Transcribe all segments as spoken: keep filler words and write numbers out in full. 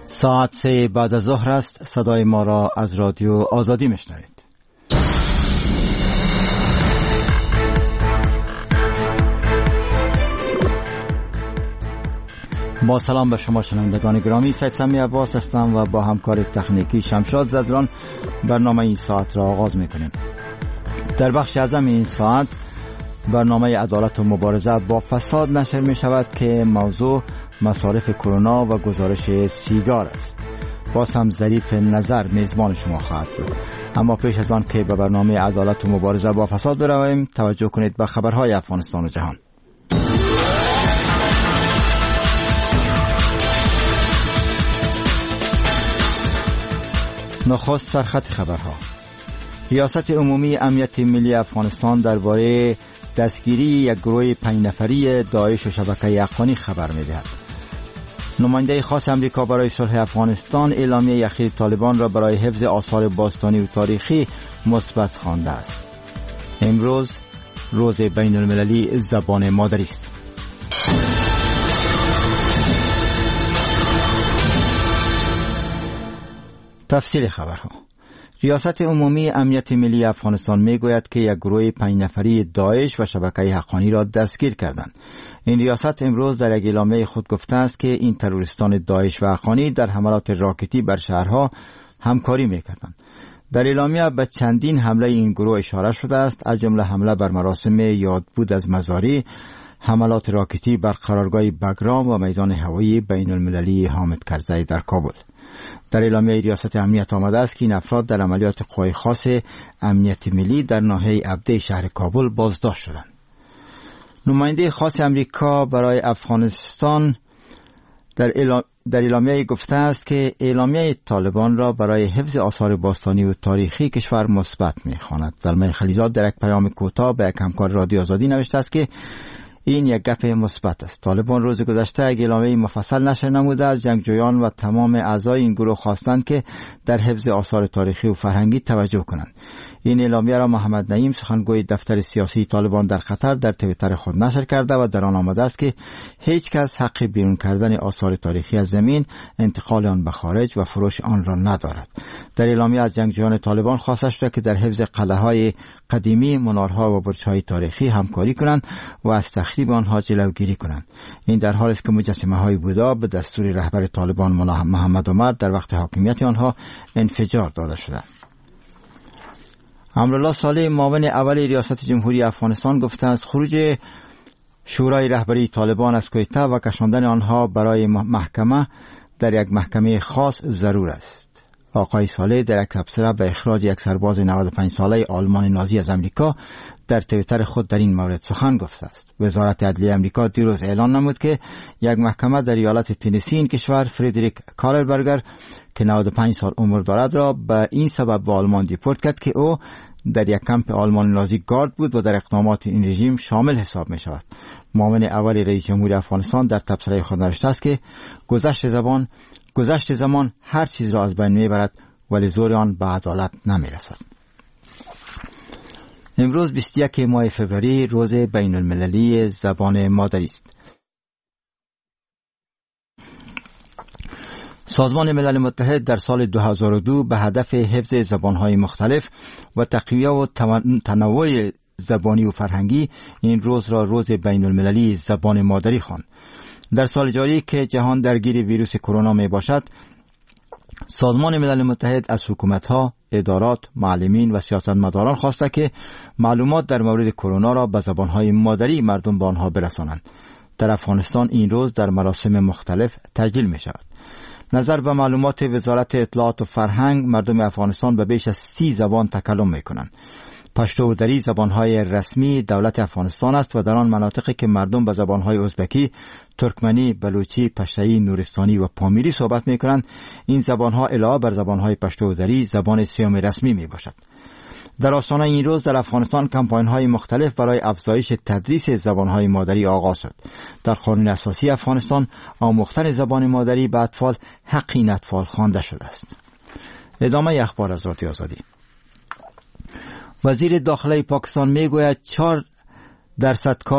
ساعت سه بعد از ظهر است. صدای ما را از رادیو آزادی میشنوید. با سلام به شما شنوندگان گرامی، سید سمی عباس هستم و با همکار تکنیکی شمشاد زدران برنامه این ساعت را آغاز میکنیم. در بخش اعظم این ساعت برنامه عدالت و مبارزه با فساد نشر می شود که موضوع مصارف کرونا و گزارش سیگار است. باز هم ظریف نظر میزبان شما خواهد بود. اما پیش از آن که به برنامه عدالت و مبارزه با فساد برویم، توجه کنید به خبرهای افغانستان و جهان. نخست سرخط خبرها. ریاست عمومی امنیت ملی افغانستان درباره دستگیری یک گروه پنج نفری داعش و شبکه افغانی خبر می‌دهد. نماینده خاص امریکا برای صلح افغانستان اعلامیه اخیر طالبان را برای حفظ آثار باستانی و تاریخی مثبت خوانده است. امروز روز بین المللی زبان مادری است. تفصیل خبرها. ریاست عمومی امنیت ملی افغانستان میگوید که یک گروه پنج نفری داعش و شبکه حقانی را دستگیر کردند. این ریاست امروز در یک اعلامیه خود گفته است که این تروریستان داعش و حقانی در حملات راکتی بر شهرها همکاری میکردند. در اعلامیه به چندین حمله این گروه اشاره شده است، از جمله حمله بر مراسم یادبود از مزاری، حملات راکتی بر قرارگاه بگرام و میدان هوایی بین المللی حامد کرزی در کابل. در اعلامیه ریاست امنیت آمده است که این افراد در عملیات قوای خاص امنیت ملی در ناحیه عبده شهر کابل بازداشت شدند. نماینده خاص امریکا برای افغانستان در در اعلامیه گفته است که اعلامیه طالبان را برای حفظ آثار باستانی و تاریخی کشور مثبت می‌خواند. زلمه خلیزاد در یک پیام کوتاه به یک همکار رادیو آزادی نوشته است که این یک گپ مثبت است. طالبان روز گذشته یک اعلامیه مفصل نشر نموده از جنگجویان و تمام اعضای این گروه خواستند که در حفظ آثار تاریخی و فرهنگی توجه کنند. این اعلامیه را محمد نعیم سخنگوی دفتر سیاسی طالبان در قطر در توییتر خود نشر کرده و در آن آمده است که هیچ کس حق بیرون کردن آثار تاریخی از زمین، انتقال آن به خارج و فروش آن را ندارد. در اعلامیه از جنگجویان طالبان خواسته شده که در حفظ قلعه‌های قدیمی، منارها و برج‌های تاریخی همکاری کنند و از تخریب آنها جلوگیری کنند. این در حالی است که مجسمه‌های بودا به دستور رهبر طالبان محمد عمر در وقت حاکمیت آنها انفجار داده شده. امرالله صالح معاون اول ریاست جمهوری افغانستان گفته است خروج شورای رهبری طالبان از کویته و کشاندن آنها برای محکمه در یک محکمه خاص ضرور است. آقای صالح در یک تبصره به اخراج یک سرباز نود و پنج ساله آلمان نازی از امریکا در توییتر خود در این مورد سخن گفته است. وزارت عدلیه امریکا دیروز اعلان نمود که یک محکمه در ایالت تنسی این کشور فریدریک کارلبرگر که نود و پنج سال عمر دارد را به این سبب به آلمان دیپورت کرد که او در یک کمپ آلمان نازی گارد بود و در اقدامات این رژیم شامل حساب می شود. معاون اول رئیس جمهور افغانستان در تبصره خود نوشته است که گذشت زمان گذشت زمان هر چیز را از بین می برد ولی زور آن به عدالت نمی رسد. امروز بیست و یک ماه فوریه روز بین المللی زبان مادری است. سازمان ملل متحد در سال دو هزار و دو به هدف حفظ زبانهای مختلف و تقویت و تنوع زبانی و فرهنگی این روز را روز بین المللی زبان مادری خواند. در سال جاری که جهان درگیر ویروس کرونا می باشد، سازمان ملل متحد از حکومت‌ها، ادارات، معلمین و سیاستمداران خواسته که معلومات در مورد کرونا را به زبانهای مادری مردم به آنها برسانند. در افغانستان این روز در مراسم مختلف تجلیل می شود. نظر به معلومات وزارت اطلاعات و فرهنگ، مردم افغانستان به بیش از سی زبان تکلم می کنند. پشتو و دری زبانهای رسمی دولت افغانستان است و در آن مناطقی که مردم به زبانهای ازبکی، ترکمنی، بلوچی، پشتویی، نورستانی و پامیری صحبت می کنند، این زبانها علاوه بر زبانهای پشتو و دری زبان سیوم رسمی می باشد. در آستانه این روز در افغانستان کمپاین‌های مختلف برای افزایش تدریس زبان‌های مادری آغاز شد. در قانون اساسی افغانستان آموختن زبان مادری به اطفال حق این اطفال خوانده شده است. ادامه اخبار از رادیو آزادی. وزیر داخله پاکستان میگوید چهار درصد کار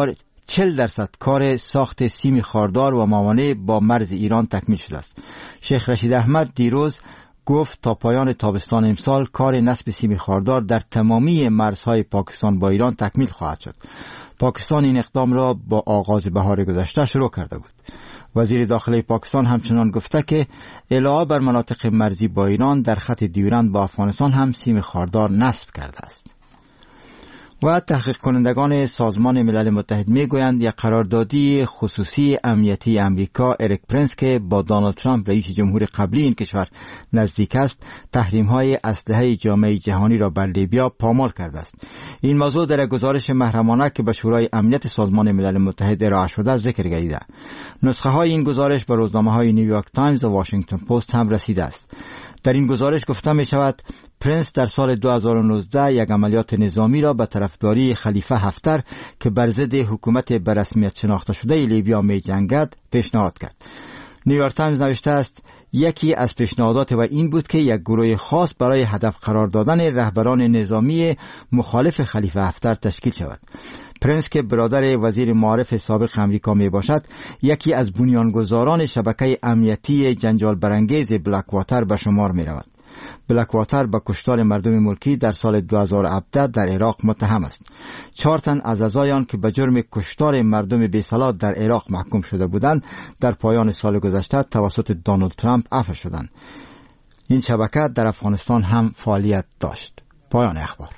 چهل درصد کار ساخت سیم خاردار و موانع با مرز ایران تکمیل شده است. شیخ رشید احمد دیروز گفت تا پایان تابستان امسال کار نصب سیم خاردار در تمامی مرزهای پاکستان با ایران تکمیل خواهد شد. پاکستان این اقدام را با آغاز بهار گذشته شروع کرده بود. وزیر داخلی پاکستان همچنان گفته که علاوه بر مناطق مرزی با ایران در خط دیورند با افغانستان هم سیم خاردار نصب کرده است. و تحقیق کنندگان سازمان ملل متحد می گویند یک قراردادی خصوصی امنیتی امریکا اریک پرنس که با دونالد ترامپ رئیس جمهور قبلی این کشور نزدیک است، تحریم های اسلحه جامعه جهانی را بر لیبیا پامال کرده است. این موضوع در گزارش محرمانه که به شورای امنیت سازمان ملل متحد ارائه شده ذکر گردیده. نسخه های این گزارش به روزنامه های نیویورک تایمز و واشنگتن پست هم رسیده است. در این گزارش گفته می شود پرنس در سال دو هزار و نوزده یک عملیات نظامی را به طرفداری خلیفه هفتر که بر ضد حکومت به رسمیت شناخته شده لیبیا می جنگد پیشنهاد کرد. نیویورک تایمز نوشته است یکی از پیشنهادات و این بود که یک گروه خاص برای هدف قرار دادن رهبران نظامی مخالف خلیفه هفتر تشکیل شود. پرنس که برادر وزیر معارف سابق امریکا می باشد، یکی از بنیانگذاران شبکه امنیتی جنجال برانگیز بلک واتر به شمار می رود. بلک واتر به کشتار مردم ملکی در سال دو هزار و هفده در عراق متهم است. چهار تن از اعضایان که به جرم کشتار مردم بی‌صلاح در عراق محکوم شده بودند، در پایان سال گذشته توسط دونالد ترامپ عفو شدند. این شبکه در افغانستان هم فعالیت داشت. پایان اخبار.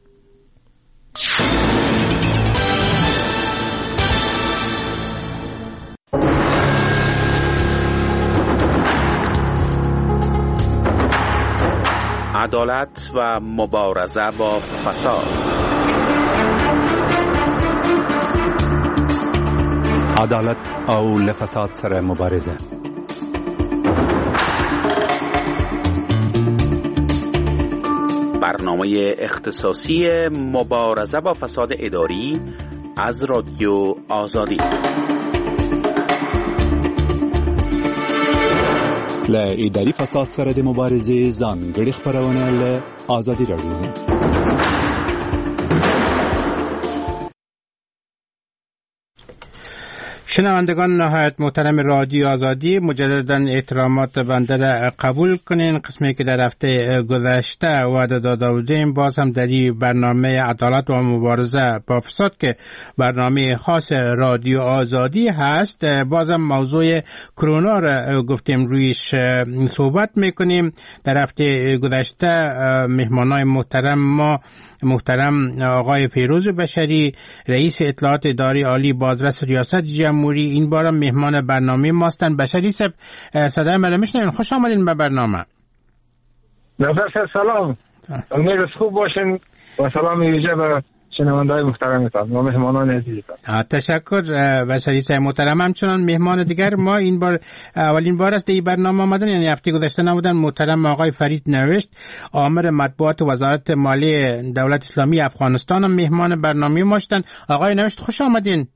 عدالت و مبارزه با فساد. عدالت او لفساد سره مبارزه. برنامه اختصاصی مبارزه با فساد اداری از رادیو آزادی. ل اداري فساد سره د مبارزې ځانګړي خبرونه له آزادي راډیو. شنوندگان نهایت محترم رادیو آزادی، مجددا احترامات بنده را قبول کنین. قسمی که در هفته گذشته وعده داده بودیم باز هم در این برنامه عدالت و مبارزه با فساد که برنامه خاص رادیو آزادی هست، باز هم موضوع کرونا را گفتیم رویش صحبت میکنیم. در هفته گذشته مهمانای محترم ما محترم آقای فیروز بشری، رئیس اطلاعات اداره عالی بازرس ریاست جمهوری، این بار مهمان برنامه ماستن. بشری صاحب صدای من میشنوین؟ خوش آمدین به برنامه. نظر سلام، امید خوب باشین و سلام ویژه به شنونده‌های محترمتان و مهمانان عزیزتان. تشکر بشری صاحب محترم. همچنان مهمان دیگر ما این بار اولین بار است این برنامه آمدن، یعنی هفته گذشته نبودن. محترم آقای فرید نوشت، آمر مطبوعات وزارت مالی دولت اسلامی افغانستان هم مهمان برنامه ما شدن. آقای نوشت خوش آمدین.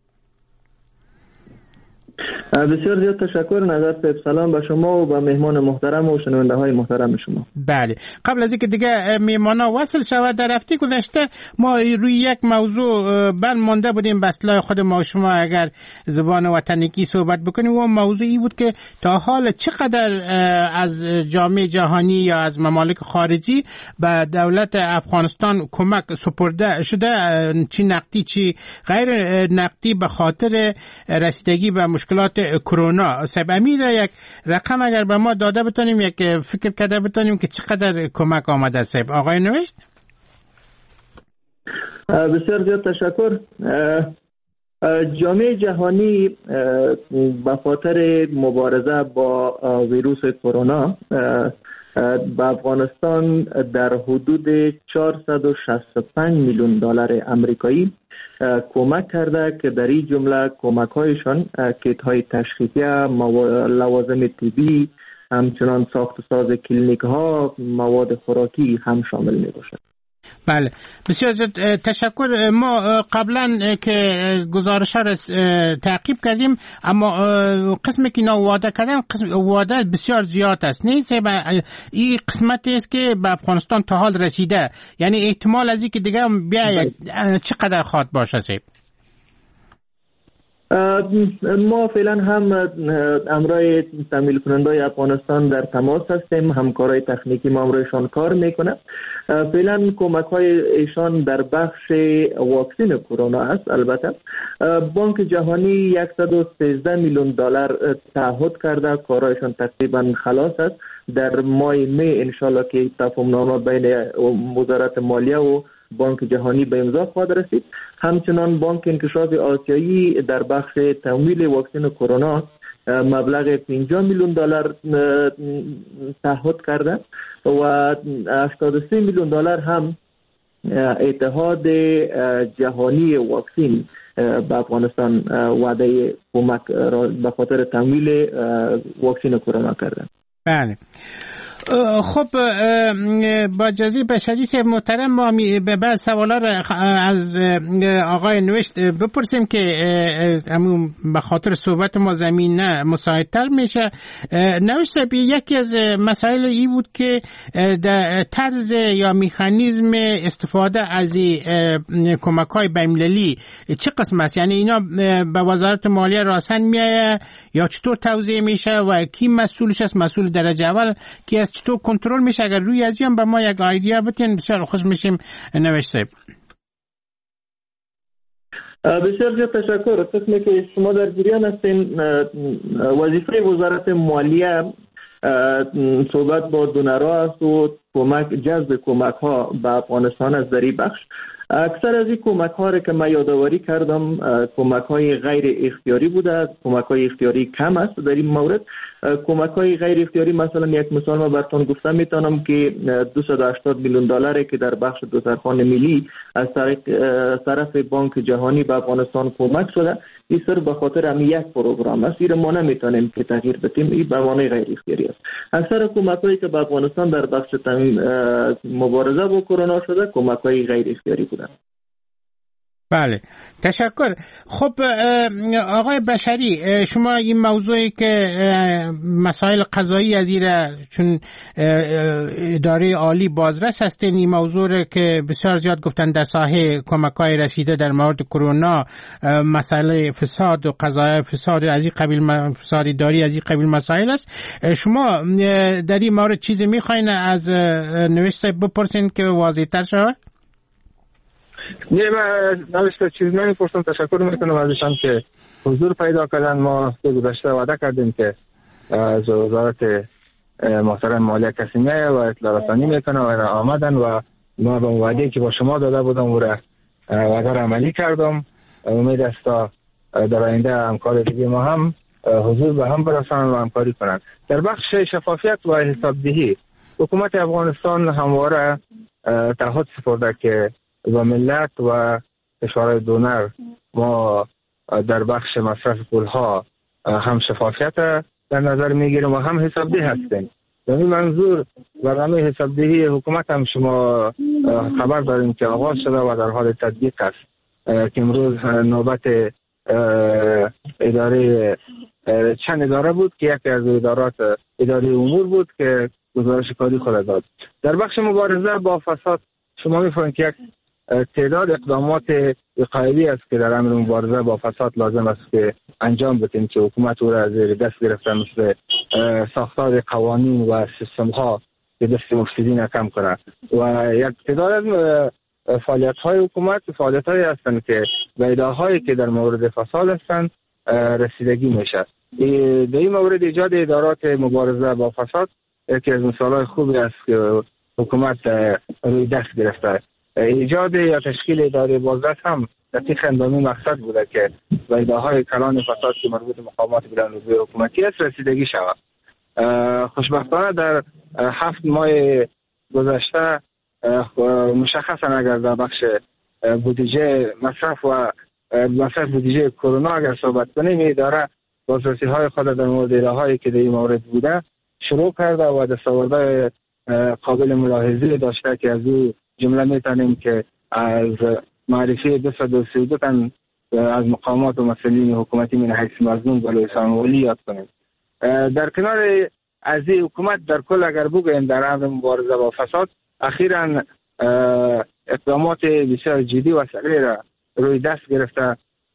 بسیار زیاد تشکر. نظر صاحب سلام به شما و به مهمان محترم و شنونده های محترم شما. بله، قبل از اینکه دیگه مهمانا وصل شود، در هفته گذشته ما روی یک موضوع بند مانده بودیم، به اصطلاح خود ما و شما اگر زبان وطنی صحبت بکنیم. و موضوعی بود که تا حال چقدر از جامعه جهانی یا از ممالک خارجی به دولت افغانستان کمک سپرده شده، چی نقدی چی غیر نقدی، به خاطر رسیدگی به مشکلات کرونا. سبب امیر یک رقم اگر به ما داده بتونیم، یک فکر کرده بتونیم که چقدر کمک آمده سبب. آقای نوشت. بسیار زیاد تشکر. جامعه جهانی به خاطر مبارزه با ویروس کرونا به افغانستان در حدود چهارصد و شصت و پنج میلیون دلار آمریکایی کمک کرده که در این جمله کمک هایشان کیت های تشخیصیه، لوازم طبی، همچنان ساخت و ساز کلینیک ها، مواد خوراکی هم شامل می باشد. بله، بسیار تشکر. ما قبلا که گزارش ها را تعقیب کردیم، اما قسمی که اینا وعده کردن قسم وعده بسیار زیاد است. نیست این قسمتی است که به افغانستان تا حال رسیده، یعنی احتمال از این که دیگه بیا چقدر خواد باشه سیب؟ ما فعلا هم امرای تامین کننده افغانستان در تماس هستیم، همکارای تکنیکی ما امرایشان کار میکنه. فعلا کمک های ایشان در بخش واکسین کرونا است. البته بانک جهانی صد و سیزده میلیون دلار تعهد کرده، کارایشان تقریبا خلاص است. در ماه می انشالله که تفاهم نامه بین وزارت مالیه و بانک جهانی به امضا خواهد رسید. همچنان بانک انکشاف آسیایی در بخش تمویل واکسن کرونا مبلغ پنجاه میلیون دلار تعهد کرده و هشتاد و سه میلیون دلار هم اتحاد جهانی واکسن به افغانستان وعده کمک را به خاطر تمویل واکسن کرونا کرده. بله. خب با جزی بشری صاحب محترم، ما به بعد سوالا را از آقای نوشت بپرسیم که همون به خاطر صحبت ما زمینه مساعدتر میشه. نوشت صاحب، یکی از مسائل ای بود که در طرز یا مکانیزم استفاده از کمک های بین‌المللی چه قسم است؟ یعنی اینا به وزارت مالیه راسن میایه یا چطور توزیع میشه و کی مسئولش است؟ مسئول درجه اول کی است؟ چطور کنترل میشه؟ اگر روی از این به ما یک ایده بتین بسیار خوش میشیم. نوشت صاحب. بسیار زیاد تشکر. قسمی که شما در جریان هستین، وظیفه وزارت مالیه صحبت با دونرها است و کمک جذب کمک ها به افغانستان از در این بخش. اکثر از این کمک ها را که من یادآوری کردم کمک های غیر اختیاری بوده، کمک های اختیاری کم است. در این مورد کمک های غیر اختیاری، مثلا یک مثال ما براتون گفتم میتونم که دویست و هشتاد میلیون دلاری که در بخش دوزرخان ملی از طرف بانک جهانی به افغانستان کمک شده، این صرف به خاطر هم یک پروگرام است. این ما نمیتونیم که تغییر بدیم، این به معنای غیر اختیاری است. اکثر کمک هایی که به افغانستان در بخش مبارزه با کرونا شده کمک های غیر اختیاری بودند. بله، تشکر. خب آقای بشری، شما این موضوعی که مسائل قضایی از ایره چون اداره عالی بازرس هستین، این موضوع که بسیار زیاد گفتن در ساحه کمک‌های رسیده در مورد کرونا، مسئله فساد و قضایا فساد از این قبیل، فساد اداری از این قبیل مسائل است. شما در این مورد چیزی میخواین از نوشت صاحب بپرسین که واضح‌تر شود؟ نه، من نوشته چیز نمیپرسم. تشکر میکنم ازشان که حضور پیدا کردن. ما به گذشته وعده کردیم که از وزارت محترم مالیه کسی میه و اطلاع رسانی میکنه و آمدن و ما به وعده که با شما داده بودم او را وعده را عملی کردم. امید است تا در آینده همکار دیگه ما هم حضور به هم برسانند و همکاری کنند. در بخش شفافیت و حسابدهی حکومت افغانستان همواره تعهد سپرده که و ملت و کشورهای دونر ما در بخش مصرف پولها هم شفافیت در نظر میگیریم و هم حسابدهی هستیم. در این منظور برنامه حسابدهی حکومت هم شما خبر داریم که آغاز شده و در حال تطبیق است که امروز نوبت اداره چند اداره بود که یکی از ادارات اداره امور بود که گزارش کاری خود داد. در بخش مبارزه با فساد شما می‌فهمید که یک تعداد اقدامات وقایعی است که در امر مبارزه با فساد لازم است که انجام بدیم که حکومت او را زیر دست گرفته، مثل ساختار قوانین و سیستم ها که دست مفسدین کم کنه و یک تعداد از فعالیت های حکومت فعالیت هایی هستند که به ایده هایی که در مورد فساد هستند رسیدگی میشه. در این مورد ایجاد ادارات مبارزه با فساد یکی از مثال های خوبی است که حکومت روی دست گرفته. ایجاد یا تشکیل اداره بازرس هم دقیق اندامی مقصد بوده که به ایده های کلان فساد که مربوط به مقامات بلندرتبه حکومتی است رسیدگی شود. خوشبختانه در هفت ماه گذشته مشخصا اگر در بخش بودجه مصرف و مصرف بودجه کرونا اگر صحبت کنیم، اداره بازرسی های خود در مورد ایده هایی که در این مورد بوده شروع کرده و دستاوردهای قابل ملاحظه داشته که از او جمله میتونیم که از معرفی دویست و سی و دو تن از مقامات و مسئولین حکومتی من حیث مظنون و لسان ولی یاد کنیم. در کنار از این حکومت در کل اگر بگوییم در امر مبارزه با فساد اخیراً اقدامات بسیار جدی و سریع را روی دست گرفته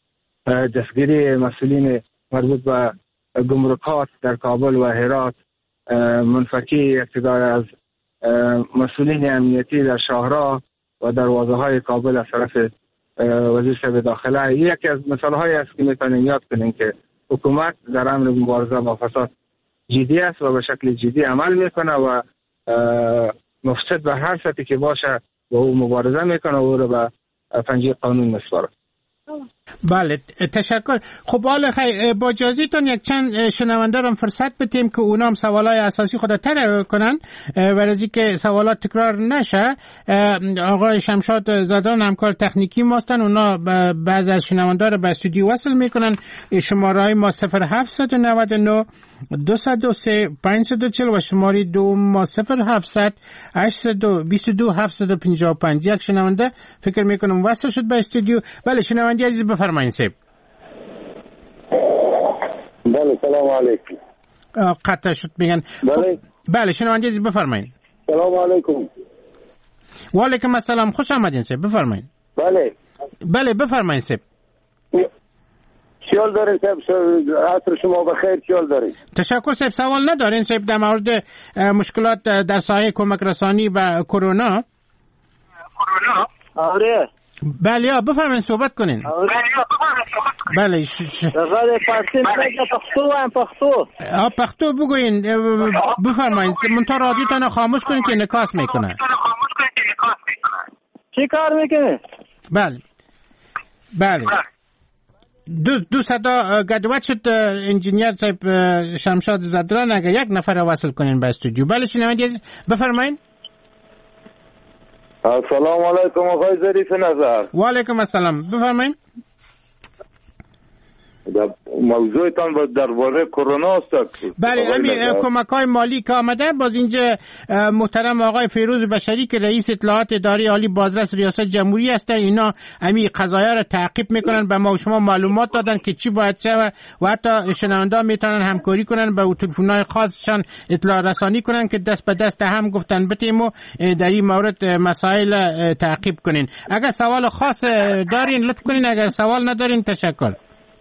دستگیری مسئولین مربوط به گمرکات در کابل و هرات، منفکی اقتدار از مسئولین امنیتی در شاهراه و دروازه های کابل از طرف وزیر شب داخله، یکی از مثال های است که میتونیم یاد کنیم که حکومت در امر مبارزه با فساد جدی است و به شکل جدی عمل میکنه و مفسد به هر سطحی که باشه و او مبارزه میکنه و او رو به پنجه قانون میسپاره. بله تشکر. خب حالا با اجازهتون یک چند شنونده رو فرصت بدیم که اونا هم سوالای اساسی خود طرح کنن برای اینکه سوالات تکرار نشه. آقای شمشاد زادران همکار تکنیکی ما هستن، اونا بعضی از شنونده رو به استودیو وصل میکنن. شماره ما صفر هفت نه نه دو صفر سه پنج صفر چهل و شماره دو ما صفر هفت هشت دو دو هفت پنج پنج. یک شنونده فکر میکنم وصل شد به استودیو. بله شنونده عزیز بفرمایید سیب. بله سلام علیکم. قطع شد میگن. بله بله شنونده عزیز بفرمایید. سلام علیکم. و علیکم السلام، خوش آمدین سیب، بفرمایید. بله بله بفرمایید سیب. خیال دارین سیب، عصر شما بخیر. خیال دارین. تشکر سیب. سوال ندارین سیب در مورد مشکلات در ساحه کمک رسانی و کرونا؟ کرونا آره بله یا بفرمایید صحبت کنین. بله یا بفرمایید صحبت کنین. بله غیر فارسی میگه پښتو هم پښتو. آ پښتو بگوین بفرمایید. منتها رادیوتون خاموش کنین که انعکاس میکنه. چی کار میکنه؟ بله بله دو دو صدا گدوت شد. انجینیر صاحب شمشاد زادران اگه یک نفر وصل کنین به استودیو. بله شنونده عزیز بفرمایید. السلام علیکم آقای ظریف نظر. و علیکم السلام بفرمایید. موضوعتان درباره کرونا است. بله همین کمک‌های مالی که آمده. باز اینجا محترم آقای فیروز بشری که رئیس اطلاعات اداره عالی بازرس ریاست جمهوری هستن، اینا همین قضایا رو تعقیب میکنن، به ما و شما معلومات دادن که چی باید شه و حتی شنونده میتونن همکاری کنن، به تلفن‌های خاصشان اطلاع رسانی کنن که دست به دست هم گفتن بتیم و در این مورد مسائل تعقیب کنین. اگر سوال خاص دارین لطف کنین، اگر سوال ندارین تشکر.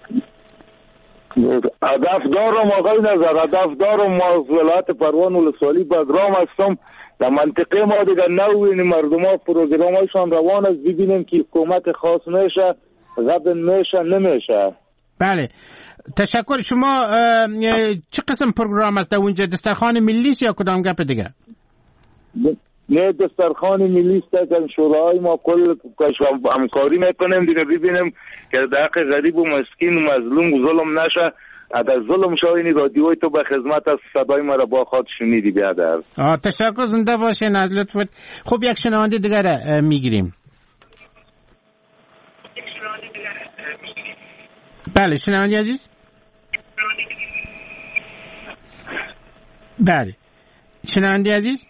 هدف دارم آقای نظر، هدف دارم. ما از ولایت پروان ولسوالی بگرام هستم. در منطقه ما دیگر نوین مردم ها پروگرامایشان روان است، ببینیم که حکومت خاص میشه غبن میشه نمیشه. بله تشکر. شما چه قسم پروگرام است در اونجا؟ دسترخوان ملی است یا کدام گپ دیگه؟ نه دسترخوان ملی است که شورای ما کل همکاری میکنیم دیگه، ببینیم که در حق غریب و مسکین و مظلوم و ظلم نشه. اگر ظلم شاینی رادیوی تو به خدمت از صدای ما را با خود شنیدی بیادر. آه تشکر، زنده باشین از لطفت. خب یک شنونده دیگر میگیریم. بله شنونده عزیز. بله شنونده عزیز.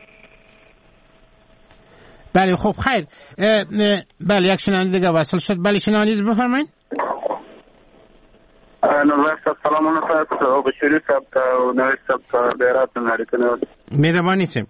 بله خب خیر. بله یک شنونده دیگه وصل شد. بله شنونده عزیز بفرمایید. نوست سلام علیکم او بشری صاحب او نوست صاحب دیرات ناریکنه. مهربانی سیم.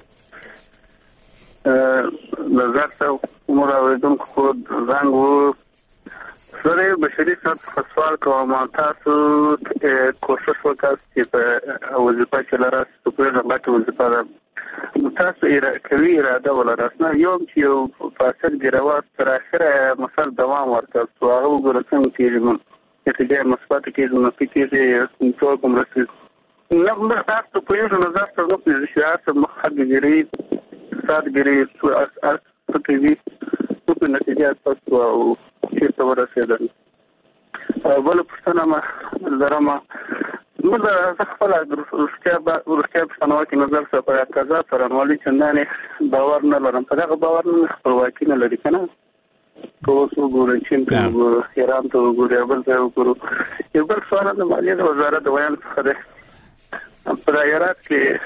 نظر صاحب عمر اوریدون خود زنگ و سره بشری صاحب سوال کوم تاسو کوشش وکړئ چې په وظیفه کې لرئ په غوښتنه وظیفه تاسو کوي اراده ولرئ نه یو چې یو فاسد ګروا تر اخره مثال دوام ورکړ او هغه وګورئ چې نتیجه مثبت کېږي نو فکر څو کوم رسېږي نو نه تاسو په یو نظر سره نو چې سیاست مخدګری سادګری اس اس کوي په نتیجه تاسو او چې څو ورسېدل بل پښتنه ما درما نو دا خپل ورسته ورسته په نوو کې نظر سره په قضا سره مولي چندانې باور نه لرم. په هغه باور نه خپلواکي نه لري کنه. کوڅو ګورې چې په ایران ته ګورې بل ځای وګورو. یو بل سوال د مالیې وزارت د ویان څخه ده. په ایرات کې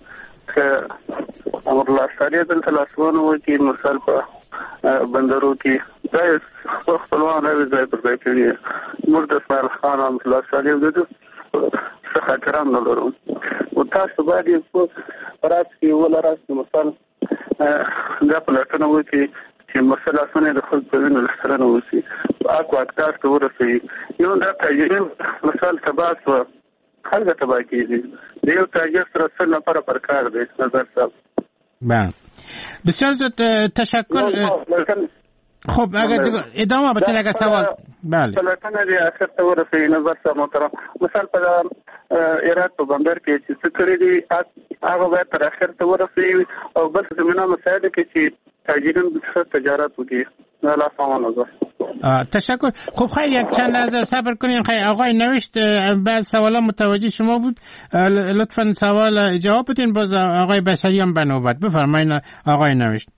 چې امر الله ساري دلته لاسونه و چې مثال په بندرو کې دا خپلوان راوي ځای پر ځای کوي. مرد اسماعیل خان امر الله ساري د څه خاطرام نه لرم. او تاسو باید په راځي کې ولرئ مثال دا په لټنه و چې چې چې مسئله د خلک په وینو سره نوسي اکو اکتار ته ورسوي. یو دا تاجرین مثال تباس و خلک تبا کېږي. د یو تاجر سره څه نفره پر کار دی نظر صاحب. بله بسیار زیاد تشکر. خب اگر ادامه بتین اگر سوال بله سلطنه دی اخر ته ورسوي نظر صاحب محترم. مثال په عراق په بندر کې چې څه کړی دي هغه باید تر اخر ته ورسوي او بل زمینه مسایل کې چې تاجرین به تجارت وکړي. الله سامان نظر. تشکر. خب خیلی یک چند لحظه صبر کنین. خیلی آقای نوشت بعض سوالا متوجه شما بود، لطفا سوال جواب بدین، باز آقای بشری هم بنوبت. بفرمایید آقای نوشت.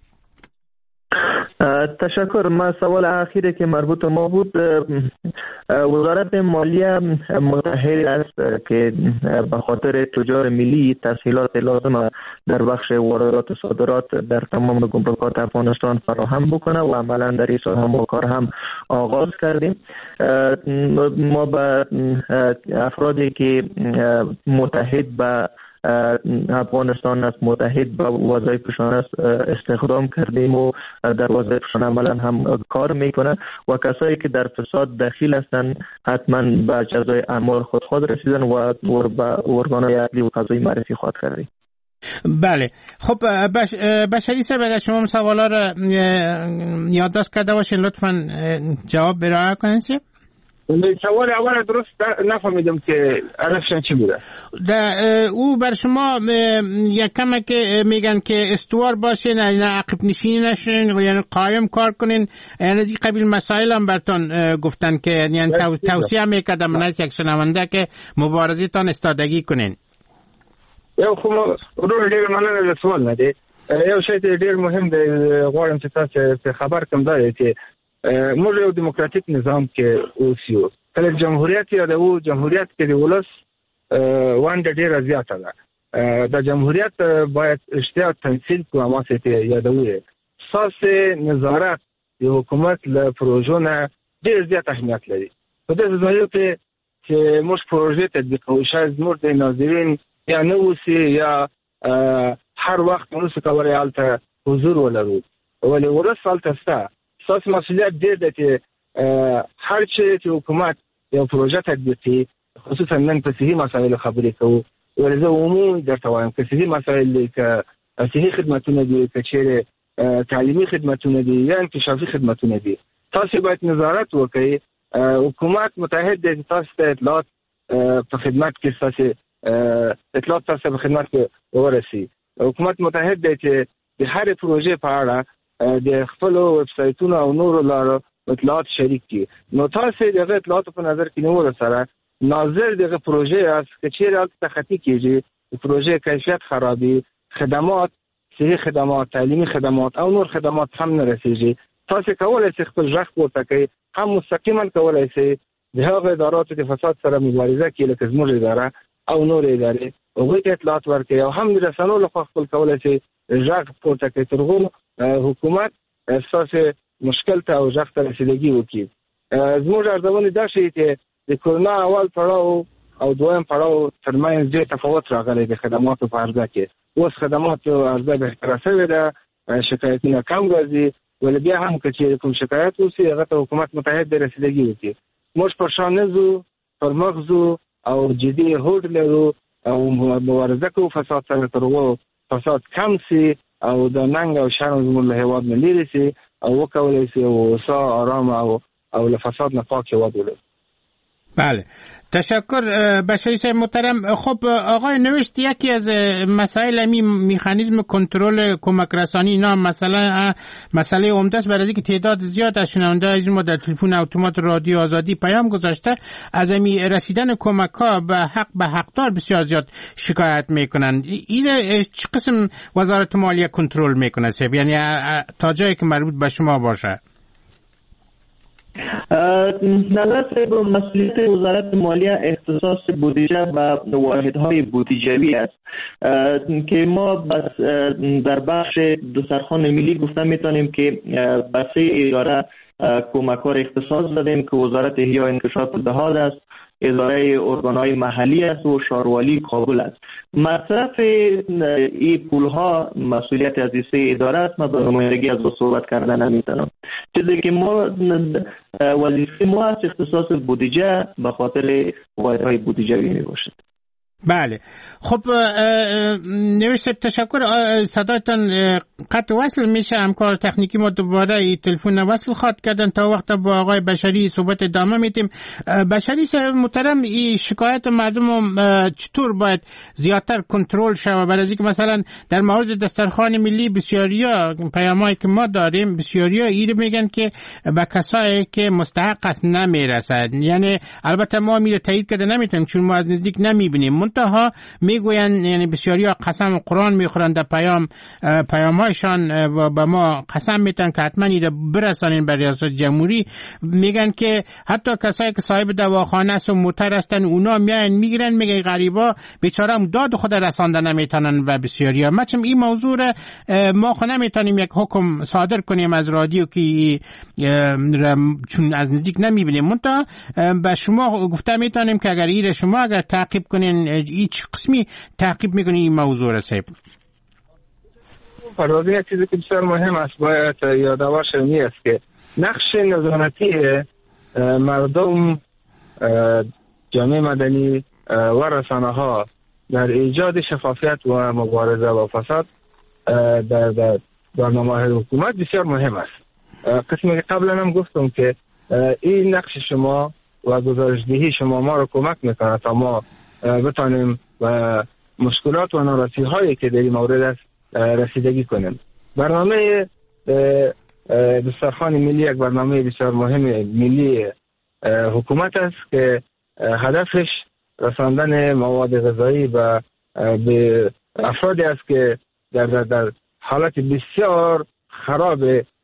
تشکر. ما سوال اخیری که مربوط ما بود، وزارت مالیه متحد است که به خاطر تجار ملی تسهیلات لازم در بخش واردات و صادرات در تمام گمرکات افغانستان فراهم بکنه و عملا در این سال هم کار هم آغاز کردیم. ما به افرادی که متحد به افغانستان است، متحد با وظایفشان است، استخدام کردیم و در وظایفشان عملا هم کار میکنن و کسایی که در فساد دخیل هستند حتما به جزای اعمال خود خود رسیدن و به ارگانهای عدلی و قضایی معرفی خواهد کردیم. بله. خب بش... بشری صاحب اگر شما سوالا رو یادداشت کرده باشین لطفا جواب برای کنید. سوال اول درست نفهمیدم که علفشان چی بوده. او بر شما یک کمه که میگن که استوار باشین، نه عقب نشینی نشین، یعنی قایم کار کنین، یعنی این قبیل مسائل هم برتون گفتن که یعنی توصیه میکردم من از یک شنونده که مبارزیتان استادگی کنین. یو خو ورور ډیر مننه د سوال نه دی. یو شی ډیر مهم دی غواړم چې تاسو خبر کوم دا دی چې موږ یو دیموکراتیک نظام کې اوسو. کله جمهوریت یادو جمهوریت کې د ولس وانډه ډیره زیاته ده. د جمهوریت باید اشتیا تنظیم کوه ما ته یادوي. اساس نظارت د حکومت له پروژو نه ډیر زیات اهمیت لري. په دې ځای کې چې موږ پروژې تطبیق کوو شاید موږ د ناظرین یا نه اوسي یا هر وخت موږ کولای الته حضور ولرو ولې ورس الته ستا اساس مسئولیت ډیر دی چې هر چې حکومت یو پروژه تطبیق کړي، خصوصا نن په صحي مسایلو خبرې کوو. ولې زه عمومي درته وایم که صحي مسایل دي، که صحي خدمتونه دي، که چیرې تعلیمي خدمتونه دي یا انکشافي خدمتونه دي، تاسو باید نظارت وکړئ. حکومت متحد دی تاسو ته اطلاعات په خدمت کې تاسو اطلاعات تاسو په خدمت کې ورسي. حکومت متحد دی چې د هر پروژې په اړه د خپل ویب سایټونو او نورو لارو اطلاعات شریک کړي. نو تاسو دغه اطلاعات په نظر کې نیول سره ناظر دغه پروژې اس چې چیرې تخطی کیږي، پروژې کیفیت خرابي، خدمات صحي خدمات، تعلیمي خدمات او نور خدمات هم نه رسیږي، تاسو کولای شئ خپل ځخ پورته کړئ. هم مستقیما کولای شئ د هغه اداراتو د فساد سره مبارزه کړئ لکه زموږ اداره او نور ادارې هغوی ته اطلاعات ورکړي او هم د رسنیو لخوا خپل کولای شئ ځخ پورته کړئ تر څو حکومت اساسه مشکل ته او ځخ ته رسیدګي وکړي. زموږ ارزونه دا شي چې د کورونا اول پړاو او دویم پړاو ترمنځ ډېر تفاوت راغلی د خدماتو په عرضه کې. اوس خدماتو عرضه بهتره شوې ده، شکایتونه کم راځي، ولې بیا هم که چې کوم شکایت وشي هغه ته حکومت متحد د رسیدګي وکړي. موږ پر شا نه ځو، پر مخ ځو او جدي هوډ لرو او مبارزه کوو فساد سره تر څو فساد کم سي او د ننګ او شرم زموږ له هېواد نه لرې سي او وکولی سي اوسا آرام او او له فساد نه پاک هېواد ولري. بله تشکر بشری صاحب محترم. خب آقای نوشت یکی از مسائل امی مکانیزم کنترل کمک رسانی اینا مثلا مسئله عمده است. برای اینکه تعداد زیاد از شنونده از ما در تلفن اتومات رادیو آزادی پیام گذاشته از امی رسیدن کمک ها به حق به حقدار بسیار زیاد شکایت میکنن. این چه قسم وزارت مالیه کنترل میکنه صاحب؟ یعنی تا جایی که مربوط به شما باشه. نظر صاحب مسئولیت وزارت مالیه اختصاص بودجه و واحدهای بودجوی است که ما بس در بخش دسترخوان ملی گفته میتونیم که به سه اداره کمک ها را اختصاص دادیم که وزارت احیاء انکشاف دهات است، اداره ارگانهای محلی است و شاروالی کابل است. مصرف این پولها مسئولیت از این سه اداره است. من به نمایندگی از صحبت کردن نمیتونم. چیزی که ما وظیفه ما است اختصاص بودجه به خاطر واحدهای بودجه‌ای می باشد. بله خب نوشته تشکر. صدایتان قطع وصل میشه. همکار تکنیکی ما دوباره ای تلفن وصل خواد کردن. تا وقت با آقای بشری صحبت ادامه میتیم. بشری صاحب محترم، این شکایت مردم چطور باید زیادتر کنترل شود؟ برای اینکه مثلا در مورد دسترخوان ملی بسیاریا پیامایی که ما داریم بسیاریا ایره میگن که به کسایی که مستحق است نمیرسد. یعنی البته ما میره تایید کرده نمیتونیم چون ما از نزدیک نمیبینیم. منتها میگوین یعنی بسیاریا قسم قرآن میخورند در پیام پیامهایشان با ما قسم میتن که حتما ایره برسانین به ریاست جمهوری. میگن که حتی کسایی که صاحب دواخانه است و موتر هستن اونا میان میگیرن میگن غریبا بیچاره داد خود رسانده نمیتونن به بسیاریا. مچم این موضوع ما خود نمیتونیم یک حکم صادر کنیم از رادیو که چون از نزدیک نمیبینیم. منتها به شما گفته میتونیم که اگر ایره شما اگر تعقیب کنین هیچ قسمی تعقیب میکنین این موضوع را صاحب. پروازی یک چیزی که بسیار مهم است باید یادآور شوی است که نقش نظارتی مردم، جامعه مدنی و رسانه ها در ایجاد شفافیت و مبارزه با فساد در در برنامه‌های حکومت بسیار مهم است. قسمی که قبلا هم گفتم که این نقش شما و گزارشدهی شما ما رو کمک میکنه تا ما بتانیم و مشکلات و نارسی هایی که در این مورد است رسیدگی کنیم. برنامه دسترخوان ملی یک برنامه بسیار مهم ملی حکومت است که هدفش رساندن مواد غذایی و به افرادی است که در, در, در حالت بسیار خراب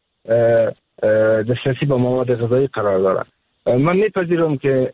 دسترسی به مواد غذایی قرار دارد. من میپذیرم که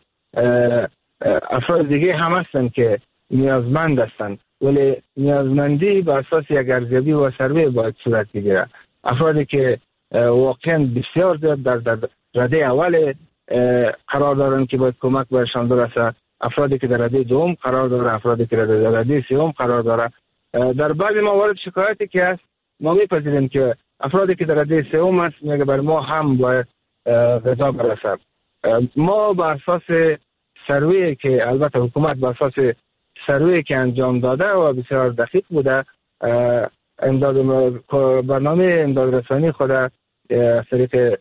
افراد دیگه هم هستن که نیازمند هستند، ولی نیازمندی به اساس یک ارزیابی و سروی باید صورت بگیره. افرادی که واقعا بسیار زیاد در, در رده اول قرار دارن که باید کمک برشان برسه، افرادی که در رده دوم قرار داره، افرادی که در رده سوم قرار داره. در بعضی موارد شکایتی که هست ما میپذیریم که افرادی که در رده سوم هست میگه بر ما هم باید غذا برسه. ما به اساس سروی که البته حکومت به اساس سروی که انجام داده و بسیار دقیق بوده امداد برنامه امداد رسانی خود از طریق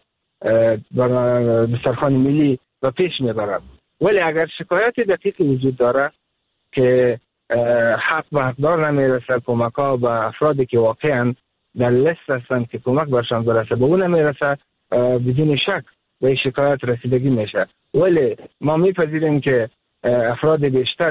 دسترخوان ملی و پیش میبرد. ولی اگر شکایت دقیق وجود داره که حق به حقدار نمیرسه، کمک ها به افرادی که واقعا در لیست هستند که کمک برشان برسه به اون نمیرسه، بدون شک به این شکایت رسیدگی میشه. ولی ما میپذیریم که افراد بیشتر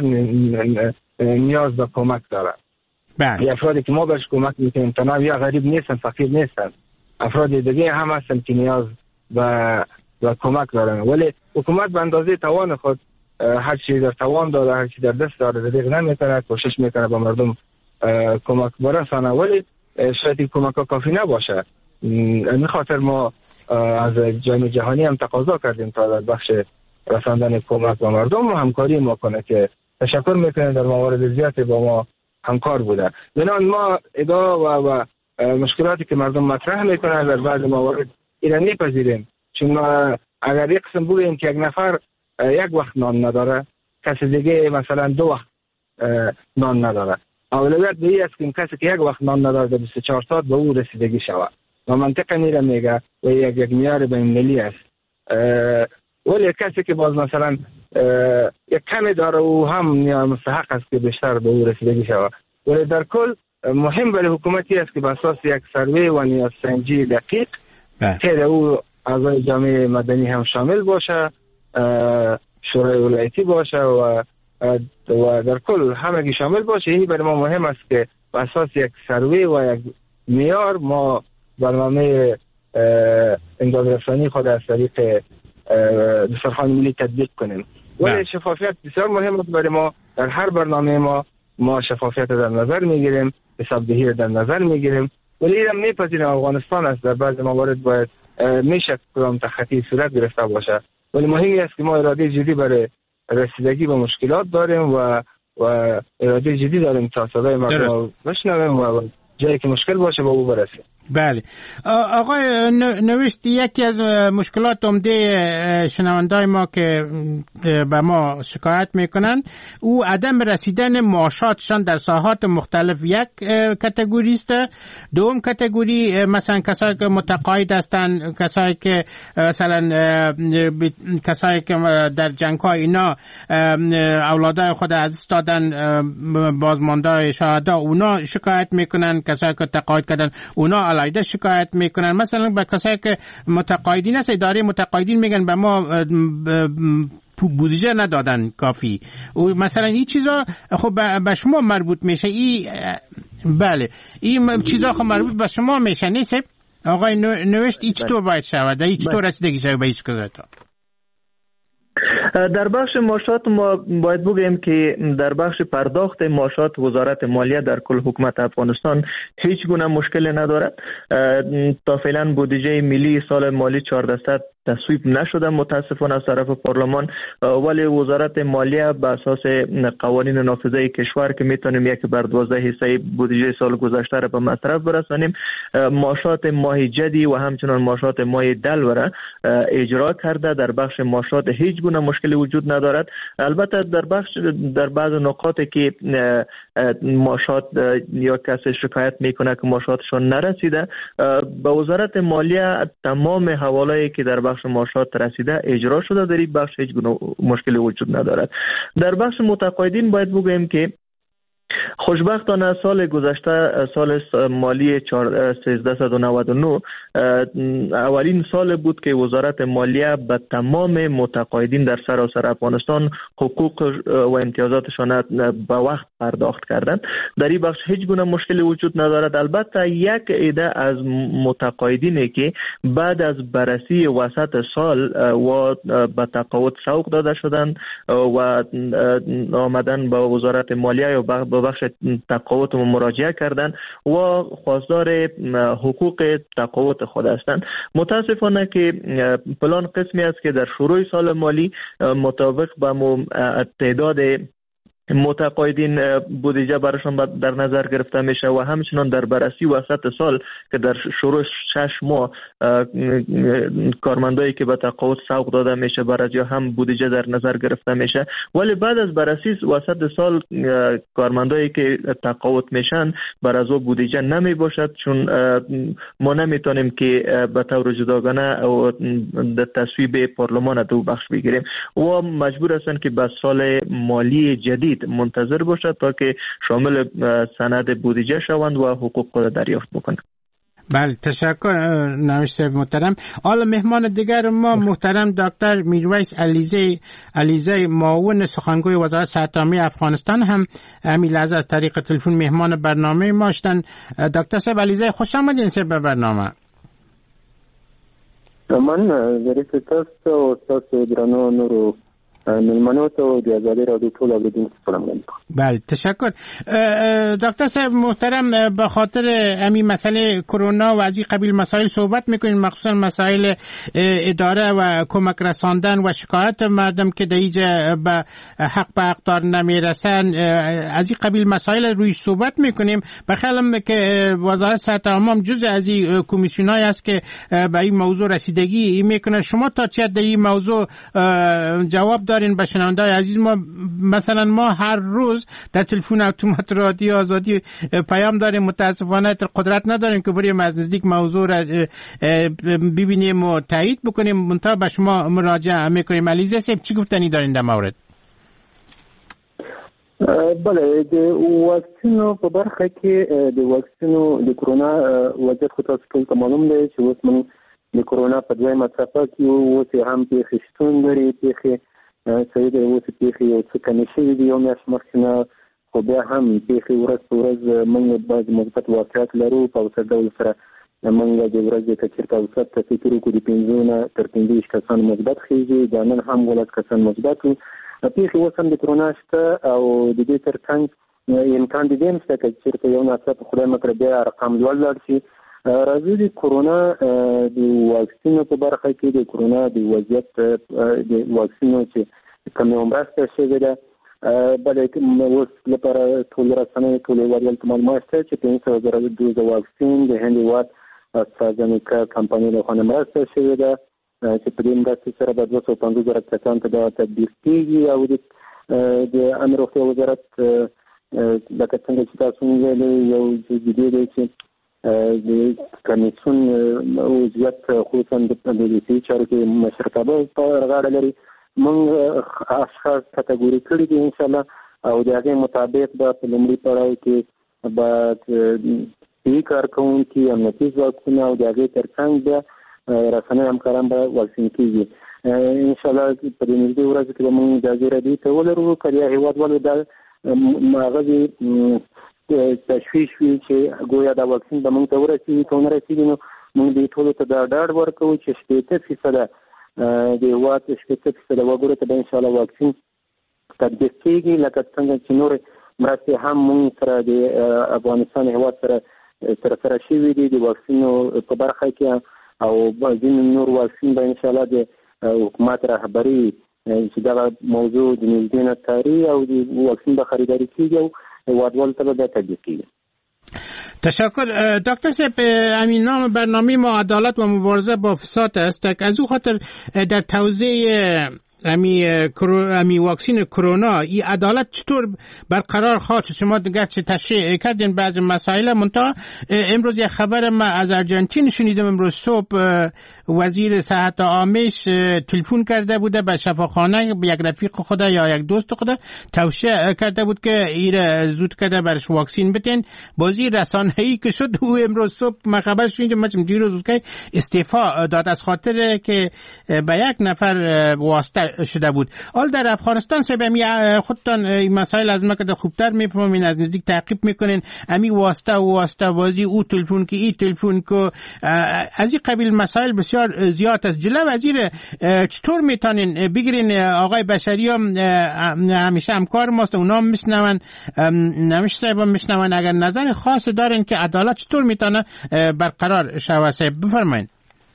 نیاز به کمک دارن. بله. افرادی که ما بهش کمک میکنیم تنها یا غریب نیستن، فقیر نیستن، افراد دیگه هم هستن که نیاز به و کمک دارن. ولی حکومت به اندازه توان خود هر چی در توان داره، هر چی در دست داره دقیق نمیکنه، کوشش میکنه به مردم کمک برسانه، ولی شاید این کمک ها کافی نباشه. این خاطر ما از جامعه جهانی هم تقاضا کردیم تا در بخش رساندن کمک به مردم و همکاری ما کنه که تشکر میکنه در موارد زیادی با ما همکار بوده. بنابراین ما ادعا و, و مشکلاتی که مردم مطرح میکنن در بعض موارد ایران میپذیریم، چون ما اگر یک قسم بگوییم که یک نفر یک وقت نان نداره، کسی دیگه مثلا دو وقت نان نداره، اولویت به این است که کسی که یک وقت نان نداره در بیست و چهار ساعت به او رسیدگی شود و منطقه میره میگه و یک یک معیار بین‌المللی است. ولی کسی که باز مثلا یک کمی داره او هم نیاز مستحق است که بیشتر به او رسیدگی شود. ولی در کل مهم برای حکومتی است که به اساس یک سروی و نیازسنجی دقیق که او اعضای جامعه مدنی هم شامل باشه، شورای ولایتی باشه و و در کل همگی شامل باشه. این برای ما مهم است که به اساس یک سروی و یک معیار ما برنامه امداد رسانی خود از طریق دسترخوان ملی تطبیق کنیم. ولی شفافیت بسیار مهم است برای ما. در هر برنامه ما ما شفافیت در نظر میگیریم، حسابدهی در نظر میگیریم، ولی اینم میپذیریم افغانستان است در بعض موارد باید میشه کدام تخطی صورت گرفته باشه. ولی مهمی است که ما اراده جدی برای رسیدگی به مشکلات داریم و و اراده جدی داریم تا صدای مردم بشنویم و جایی که مشکل باشه به او برسیم. بله آقای نوشت، یکی از مشکلات عمده شنوندای ما که به ما شکایت میکنن او عدم رسیدن معاشاتشان در ساحات مختلف. یک کاتگوری است. دوم کاتگوری مثلا کسایی که متقاعد هستند، کسایی که مثلا کسایی که در جنگ‌ها اینا اولادای خود از دست دادن، بازماندای شهدا، اونا شکایت میکنن. کسایی که تقاعد کردن اونا علایده شکایت میکنن. مثلا به کسایی که متقاعدین است، اداره متقاعدین میگن به ما بودجه ندادن کافی. و مثلا این چیزا خب به شما مربوط میشه. ای بله این چیزا خب مربوط به شما میشه نیست آقای نوشت؟ این چطور باید شود؟ این چطور رسیدگی شود به هیچ کدوم؟ در بخش معاشات ما باید بگیم که در بخش پرداخت معاشات وزارت مالیه در کل حکومت افغانستان هیچ گونه مشکلی ندارد. تا فعلا بودجه ملی سال مالی چهاردهصد تصویب نشده متاسفانه از طرف پارلمان، ولی وزارت مالیه به اساس قوانین نافذه کشور که میتونیم یک بر دوازده حصه بودجه سال گذشته را به مصرف برسانیم، معاشات ماه جدی و همچنان معاشات ماه دلو اجرا کرده. در بخش معاشات هیچ گونه مشکلی وجود ندارد. البته در بخش در بعض نقاطی که معاشات یا کسی شکایت میکنه که معاشاتشون نرسیده، به وزارت مالیه تمام حواله‌ای که در بخش معاشات رسیده اجرا شده. در این بخش هیچ گونه مشکلی وجود ندارد. در بخش متقاعدین باید بگویم که خوشبختانه سال گذشته، سال مالی سیزده و نود و نه، اولین سال بود که وزارت مالیه به تمام متقاعدین در سراسر افغانستان حقوق و امتیازاتشان به وقت پرداخت کردند. در این بخش هیچ گونه مشکلی وجود ندارد. البته یک عده از متقاعدینی که بعد از بررسی وسط سال و به تقاعد سوق داده شدند و آمدن به وزارت مالیه یا به بخش تقاعد مراجعه کردند و خواستار حقوق تقاعد خود هستند. متاسفانه که پلان قسمی است که در شروع سال مالی مطابق با تعداد متقاعدین بودجه براشون در نظر گرفته میشه و همچنان در بررسی وسط سال که در شروع شش ماه کارمندایی که به تقاعد سوق داده میشه برای هم بودجه در نظر گرفته میشه، ولی بعد از بررسی وسط سال کارمندایی که تقاعد میشن برای او بودجه نمی باشد، چون ما نمیتونیم که به طور جداگانه در تصویب پارلمان دو بخش بگیریم و مجبور هستن که به سال مالی جدید منتظر باشد تا که شامل سند بودجه شوند و حقوق را دریافت بکنند. بله تشکر نوشت محترم. حالا مهمان دیگر ما محترم دکتر میرویس علیزی علیزی معاون سخنگوی وزارت صحت عامه افغانستان هم همین لحظه از طریق تلفن مهمان برنامه ما هستند. دکتر صاحب علیزی خوش آمدین سر به برنامه. من ظریف تست و استاد درانو نورو ملمنو ته د ازادي رادیو ټول اوریدونکو سلام علیکم. بله تشکر. دکتر صاحب محترم، به خاطر همین مسئله کرونا و از این قبیل مسائل صحبت میکنین، مخصوصا مسائل اداره و کمک رساندن و شکایت مردم که در اینجا به حق به حقدار نمیرسن، از این قبیل مسائل روی صحبت میکنیم. بخیالم که وزارت صحت عامه جزء از این کمیسیونای است که به این موضوع رسیدگی میکنه. شما تا چه در این موضوع جواب دارین به شنونده‌های عزیز ما؟ مثلا ما هر روز در تلفن اتومات رادیو آزادی پیام داریم، متاسفانه قدرت نداریم که بریم از نزدیک موضوع را ببینیم و تایید بکنیم، منتها به شما مراجعه میکنیم. علیزه صاحب چی گفتنی دارین در مورد؟ بله، د واکسینو په برخه کې د واکسینو د کرونا وضعیت خو تاسو ټول ته معلوم دی چې اوس موږ د کرونا په دویمه څپه کې اوس هم پیښې شتون لري. پیښې صحیح دی، اوس پیښې یو څه کمې شوي دي، یو میاشت مخکې نه، خو بیا هم پیښې ورځ په ورځ موږ بعض مثبت واقعیت لرو. په اوسط ډول سره موږ د ورځې که چېرته اوسط ته فکر وکړو د پنځه نه تر پنځه ویشت کسان مثبت خیږي، دا نن هم ولس کسان مثبت وو. پیښې اوس هم د کرونا شته او د دې تر څنګ امکان د دې هم شته که چېرته یو ناڅاپه خدای مکړه بیا ارقام لوړ لاړ شي. راځي د کرونا د واکسینو په برخه کې د کرونا د وضعیت د واکسینو چې کمی عمر است شوی ده. بله اوس لپاره ټول رسنۍ ټول ویل ته معلومات شته چې پنځه زره دوز واکسین د هند هیواد استرازنیکا کمپنۍ له خوا مرسته شوې ده چې په دې مرستې سره به دوه سوه پنځوس زره کسان ته دا تطبیق کېږي او د امر روغتیا وزارت لکه څنګه چې تاسو ویلي یو جدي دی چې د کمیسیون وضعیت خصوصا د پولیسي چارو کې مشرتابه په غاړه لري. موږ اشخاص کټګوري کړي دي انشاءالله او د هغې مطابق به په لومړي پړاو کې به صحي کارکوونکي امنیتي ځواکونه او د هغې تر څنګ بیا رسنۍ همکاران به واکسین کېږي. انشاءالله په دې نږدې ورځو کې به موږ اجازې راډیو ته ولرو که یا هېوادوالو دا هغه تشویش وي چې ګویا دا واکسین به موږ ته ورسېږي که ونه رسېږي نو موږ دې ټولو ته دا ډاډ ورکوو چې شپېته فیصده د هېواد شپېته فیصده وګړو ته به انشاءالله واکسین تطبیق کېږي لکه څنګه چې نورې مرستې هم موږ سره د افغانستان هېواد سره سره شوي دي د واکسینو په برخه کې او ځینې نور واکسین به انشاءالله د حکومت رهبري چې دغه موضوع د نږدې نه څاري او د واکسین به خریداري کېږي او هېوادوالو ته به دا تطبیق کېږي. تشکر دکتر صاحب. امین نام برنامه ما عدالت و مبارزه با فساد است. از او خاطر در توزیع امی کرو امی واکسین کرونا این عدالت چطور برقرار خواهد شد؟ شما دیگر چه تشریح کردین بعضی مسائل منتها امروز یک خبر ما از آرژانتین شنیدم امروز صبح وزیر صحت عامش تلفن کرده بوده به شفاخانه به یک رفیق خود یا یک دوست خود توصیه کرده بود که ایره زود کرده برش واکسین بتین. بازی رسانه‌ای که شد او امروز صبح ما خبر شنیدم ما دیروز که استعفا داد از خاطر که به یک نفر واسطه شده بود. حال در افغانستان سبمی خودتان این مسائل از ما که خوبتر میفهمین از نزدیک تعقیب میکنین. امی واسطه و واسطه بازی او تلفن که ای تلفن که از این قبیل مسائل بسیار زیاد است. جلو وزیر چطور میتونین بگیرین؟ آقای بشری هم همیشه همکار ماست، اونا هم میشنون، نمیشه صاحب هم میشنون. اگر نظر خاص دارین که عدالت چطور میتونه برقرار شود صاحب بفرمایین.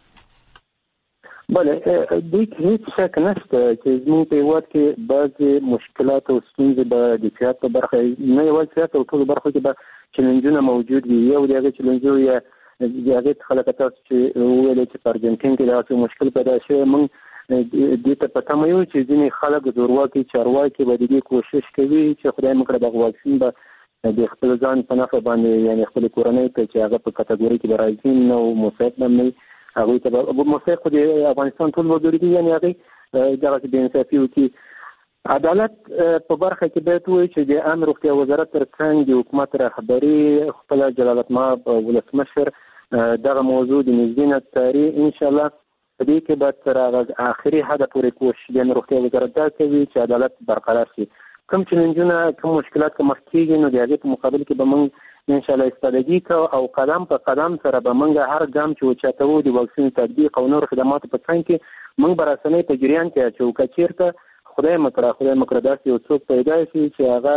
بله دیگه هیچ شک نشته چې زموږ په هېواد کې بعضې مشکلات او ستونزې به د سیاست په برخه نه یوازې سیاست او ټولو برخو کې به چلنجونه موجود وي. یو د هغې چلنجو یا د هغې څخه لکه تاسو چې وویلې چې په ارجنټین کې داسې مشکل پیدا شوی، موږ دې ته په تمه یو چې ځینې خلک زورواکي چارواکي به د دې کوشش کوي چې خدای مه کړه دغه واکسین به د خپل ځان په نفع باندې یعنې خپلې کورنۍ ته چې هغه په کټګورۍ کې به راځي نه او مساعد به نه وي هغوی ته به مساعد خو د افغانستان ټول وګړي دي، یعنې هغوی دغسې بې انصافي وکړي. عدالت په برخه کې باید ووایي چې د عامه روغتیا وزارت تر څنګ د حکومت رهبري خپله جلالتمآب ولسمشر دغه موضوع د نږدې نه څاري. انشاءالله په دې کې به تر هغه آخري حده پورې کوشش د روغتیا وزارت دا کوي چې عدالت برقرار شي. کوم چلنجونه کوم مشکلات که مخ کېږي نو د هغې په مقابل کې به موږ انشاءالله استفادګي کوو او قدم په قدم سره به موږ هر ګام چې اوچتوو د واکسین تطبیق او نور خدماتو په څنګ کې موږ به رسنۍ په جریان کې اچوو. که چېرته خدای مه کړه خدای مه کړه داسې یو څوک پیدا شي چې هغه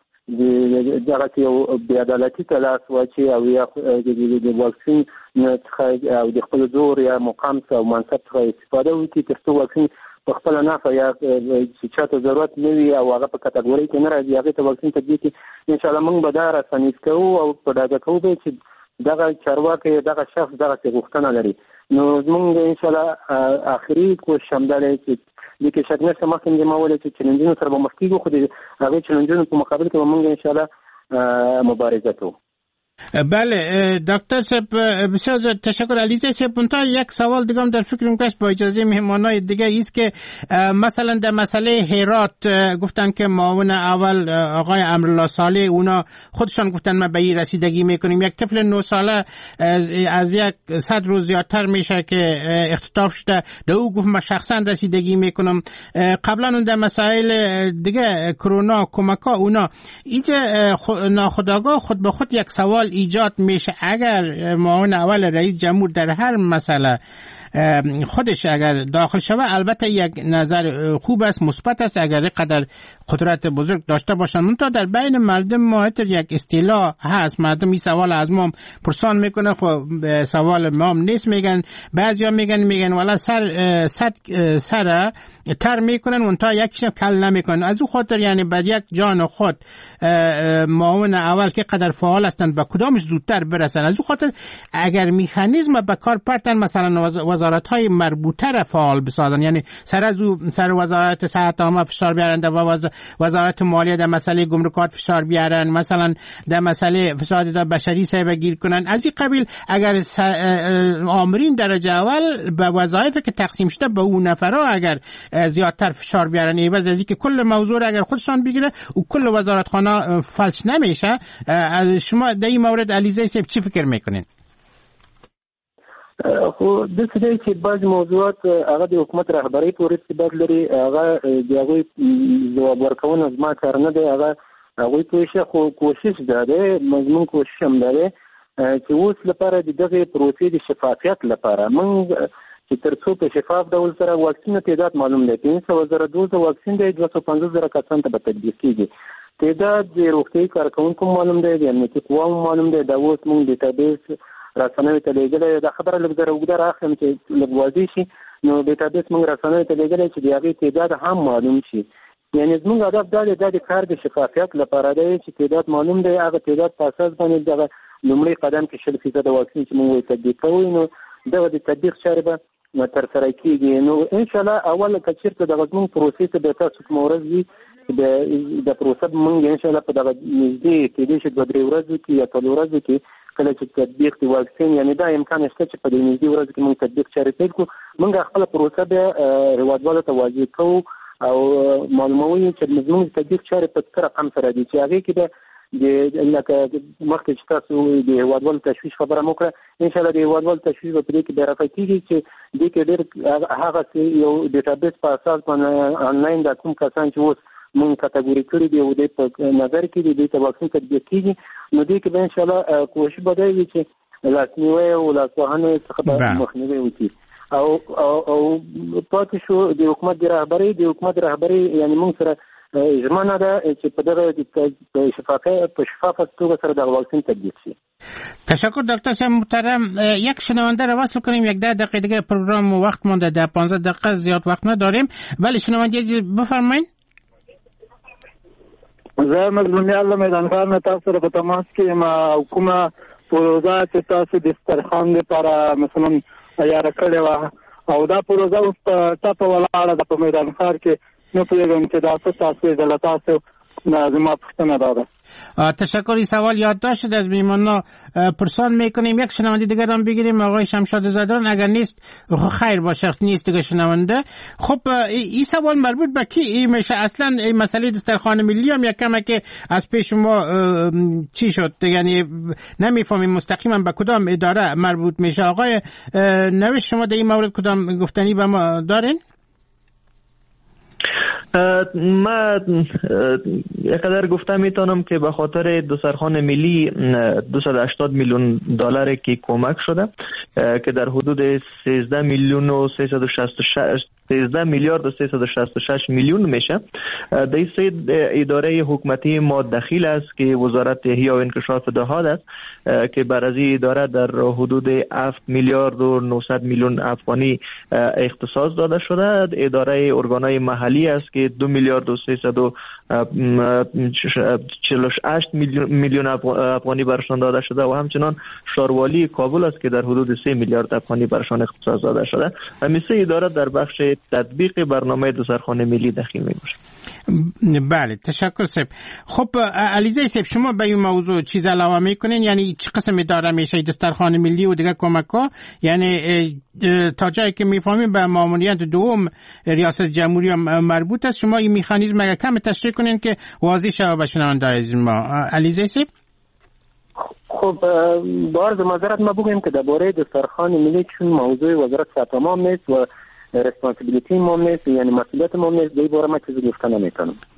دغسې یو بې عدالتي ته لاس واچي او یا د واکسین څخه او د خپل زور یا مقام څخه او منصب څخه استفاده وکړي تر څو واکسین په خپله نفع یا چې چاته ضرورت نه وي او هغه په کټګورۍ کې نه راځي هغې ته واکسین تطبیق کړي. انشاءالله موږ به دا رسنیز کوو او په ډاګه کوو به چې دغه چارواکی دغه شخص دغسې غوښتنه لري. نو زموږ انشاءالله آخري کوشش همدا دی چې دې کې شک نشته. مخکې مې ما وویل چې چلنجونو سره به مخ کېږو خو د هغې چلنجونو په مقابل کې به موږ انشاءالله مبارزه کوو. بله دکتر صاحب بسیار تشکر. علیزه صاحب منتها یک سوال دیگه هم در فکرم گشت با اجازه مهمانای دیگه ایست که مثلا در مسئله هرات گفتن که معاون اول آقای امرالله صالح اونا خودشان گفتن ما به این رسیدگی میکنیم. یک طفل نه ساله از یک صد روز زیادتر میشه که اختطاف شده در او گفت ما شخصا رسیدگی میکنم. قبلا اون در مسائل دیگه کرونا کمکا اونا اینجا ناخودآگاه خود به خود یک سوال ایجاد میشه اگر معاون اول رئیس جمهور در هر مسئله خودش اگر داخل شود البته یک نظر خوب است، مثبت است اگر قدر قدرت بزرگ داشته باشند. منتها در بین مردم ما یک اصطلاح هست، مردم این سوال از ما پرسان میکنه، خب سوال ما نیست، میگن بعضیا میگن میگن والا سر صد سر تر میکنن منتها یکیش کل نمیکنن. از او خاطر یعنی بعد یک جان خود معاون اول که قدر فعال هستند به کدامش زودتر برسن. از او خاطر اگر مکانیزم به کار پرتن مثلا وزارت های مربوطه را فعال بسازن، یعنی سر از او سر وزارت صحت عامه فشار بیارن، و وزارت مالیه در مسئله گمرکات فشار بیارن، مثلا در مسئله فساد بشری سعی بگیر کنن. از این قبیل اگر آمرین درجه اول به وظایفی که تقسیم شده به اون نفرها اگر زیادتر فشار بیارن، عوض از اینکه کل موضوع را اگر خودشان بگیره و کل وزارتخانه فلج نمیشه. از شما در این مورد علیزه صاحب چی فکر میکنین؟ خو د څه چې بعض موضوعات هغه د حکومت رهبری پورې ارتباط لري، هغه د هغوی ځواب ورکونه زما کار نه دی، هغه هغوی پوه خو کوشش دا دی، مضمون کوشش هم دا دی چې اوس لپاره د دغې پروسې د شفافیت لپاره موږ چې تر څو په شفاف ډول سره واکسین تعداد معلوم دی، پنځه سوه زره دوزه واکسین دی، دوه سوه پنځوس زره کسانو ته به تطبیق کېږي. تعداد د روغتیایي کارکوونکو معلوم دی، د امنیتي قواو معلوم دی. دا اوس موږ ډیټابیس رسنیو ته لېږلی، دا خبره لږ زره اوږده راخلم چې لږ واضح شي. نو ډیټابیس موږ رسنیو ته لېږلی چې د هغې تعداد هم معلوم شي. یعنې زموږ هدف دا دی، دا د کار د شفافیت لپاره دی چې تعداد معلوم دی، هغه تعداد په اساس باندې دغه لومړی قدم کې شل فیصده واکسین چې موږ وایي تطبیق کوو، نو دغه د تطبیق چارې به ترسره کېږي. نو انشاءالله اول که چېرته دغه زموږ پروسې ته به تاسو کومه ورځ وي د پروسه به موږ انشاءالله په دغه نږدې کېدای شي دوه درې ورځو کې یا څلور ورځو کې کله چې تطبیق د واکسین، یعنې دا امکان شته چې په دې نږدې ورځو کې موږ تطبیق چارې پیل کړو. موږ خپله پروسه بیا هېوادوالو ته واضح کوو او معلوموو چې زموږ د تطبیق چارې په څه رقم سره دي، چې هغې کې به د لکه مخکې چې تاسو د هېوادوالو تشویش خبره مو کړه، انشاءالله د هېوادوالو تشویش به په دې کې بیا رفع کېږي چې دې کې ډېر هغه یو ډیټابیس په اساس باندې انلاین دا کوم کسان چې اوس مونږ کټګوري کړي دي او د په نظر کې دي د واکسین تطبیق کېږي، نو دې کې به انشاءالله کوشش به دی وي چې لاسنیوی او لاسوهنې څخه به مخنیوی وکړي. او او پاتې شو د حکومت د رهبرۍ د حکومت رهبرۍ یعنې مونږ سره ژمنه ده چې په دغه په شفافه توګه سره دغه واکسین تطبیق شي. تشکر دکتر صاحب محترم. یک شنونده را وصل کنیم، یک ده دقیقه دیگه پروگرام وقت مونده، ده پانزده دقیقه زیاد وقت نداریم، ولی شنونده بفرمایید. زه مظلومي الله میدانکار نه تاسو سره په تماس کې یم. کومه پروژه چې تاسو د دسترخوان لپاره مثلا تیاره کړې وه او دا پروژه اوس په ټپه ولاړه ده په میدان ښار کې، نه پوهېږم چې دا څه تاسو یې له تاسو زما پوښتنه دا ده. تشکر. این سوال یادداشت شده از میهمانان پرسان میکنیم. یک شنونده دیگر هم بگیریم، آقای شمشاد زدران. اگر نیست خیر باشه، نیست دیگه شنونده. خب این سوال مربوط به کی این میشه؟ اصلا این مسئله دسترخوان ملی هم یک کمه که از پیش ما چی شد، یعنی نمیفهمیم مستقیما به کدام اداره مربوط میشه. آقای نوش شما در این مورد کدام گفتنی به ما دارین؟ ما یقدر گفته میتونم که به خاطر دسترخوان ملی دویست و هشتاد میلیون دلار که کمک شده که در حدود سیزده میلیون و سیصد و شصت و شش سیزده میلیارد و سیصد و شصت و شش میلیون میشه. در این سه اداره حکومتی ما دخیل است که وزارت احیا و انکشاف دهات است که بر از این اداره در حدود هفت میلیارد و نهصد میلیون افغانی اختصاص داده شده. اداره ارگانهای محلی است که دو میلیارد و سیصد و چهل و هشت میلیون افغانی برشان داده شده و همچنان شاروالی کابل است که در حدود سه میلیارد افغانی برشان اختصاص داده شده. همین سه اداره در بخش تطبیق برنامه دسترخوان ملی دخیل می باشه. بله، تشکر صاحب. خب علیزه صاحب، شما به این موضوع چیز علاوه میکنین؟ یعنی چه قسم اداره میشه دسترخوان ملی و دیگه کمک ها؟ یعنی تا جایی که میفهمیم به ماموریت دوم ریاست جمهوری مربوط است. شما این مکانیزم اگر کم تشریح کنین که واضح شود به شنوندگان ما. علیزه صاحب. خب با عرض معذرت ما بگویم که درباره دسترخوان ملی چون موضوع وزارت صحت عامه نیست و ریسپانسیبیلیتی ما نیست، یعنی مسئولیت ما نیست، در این باره ما چیزی گفته نمیتونم.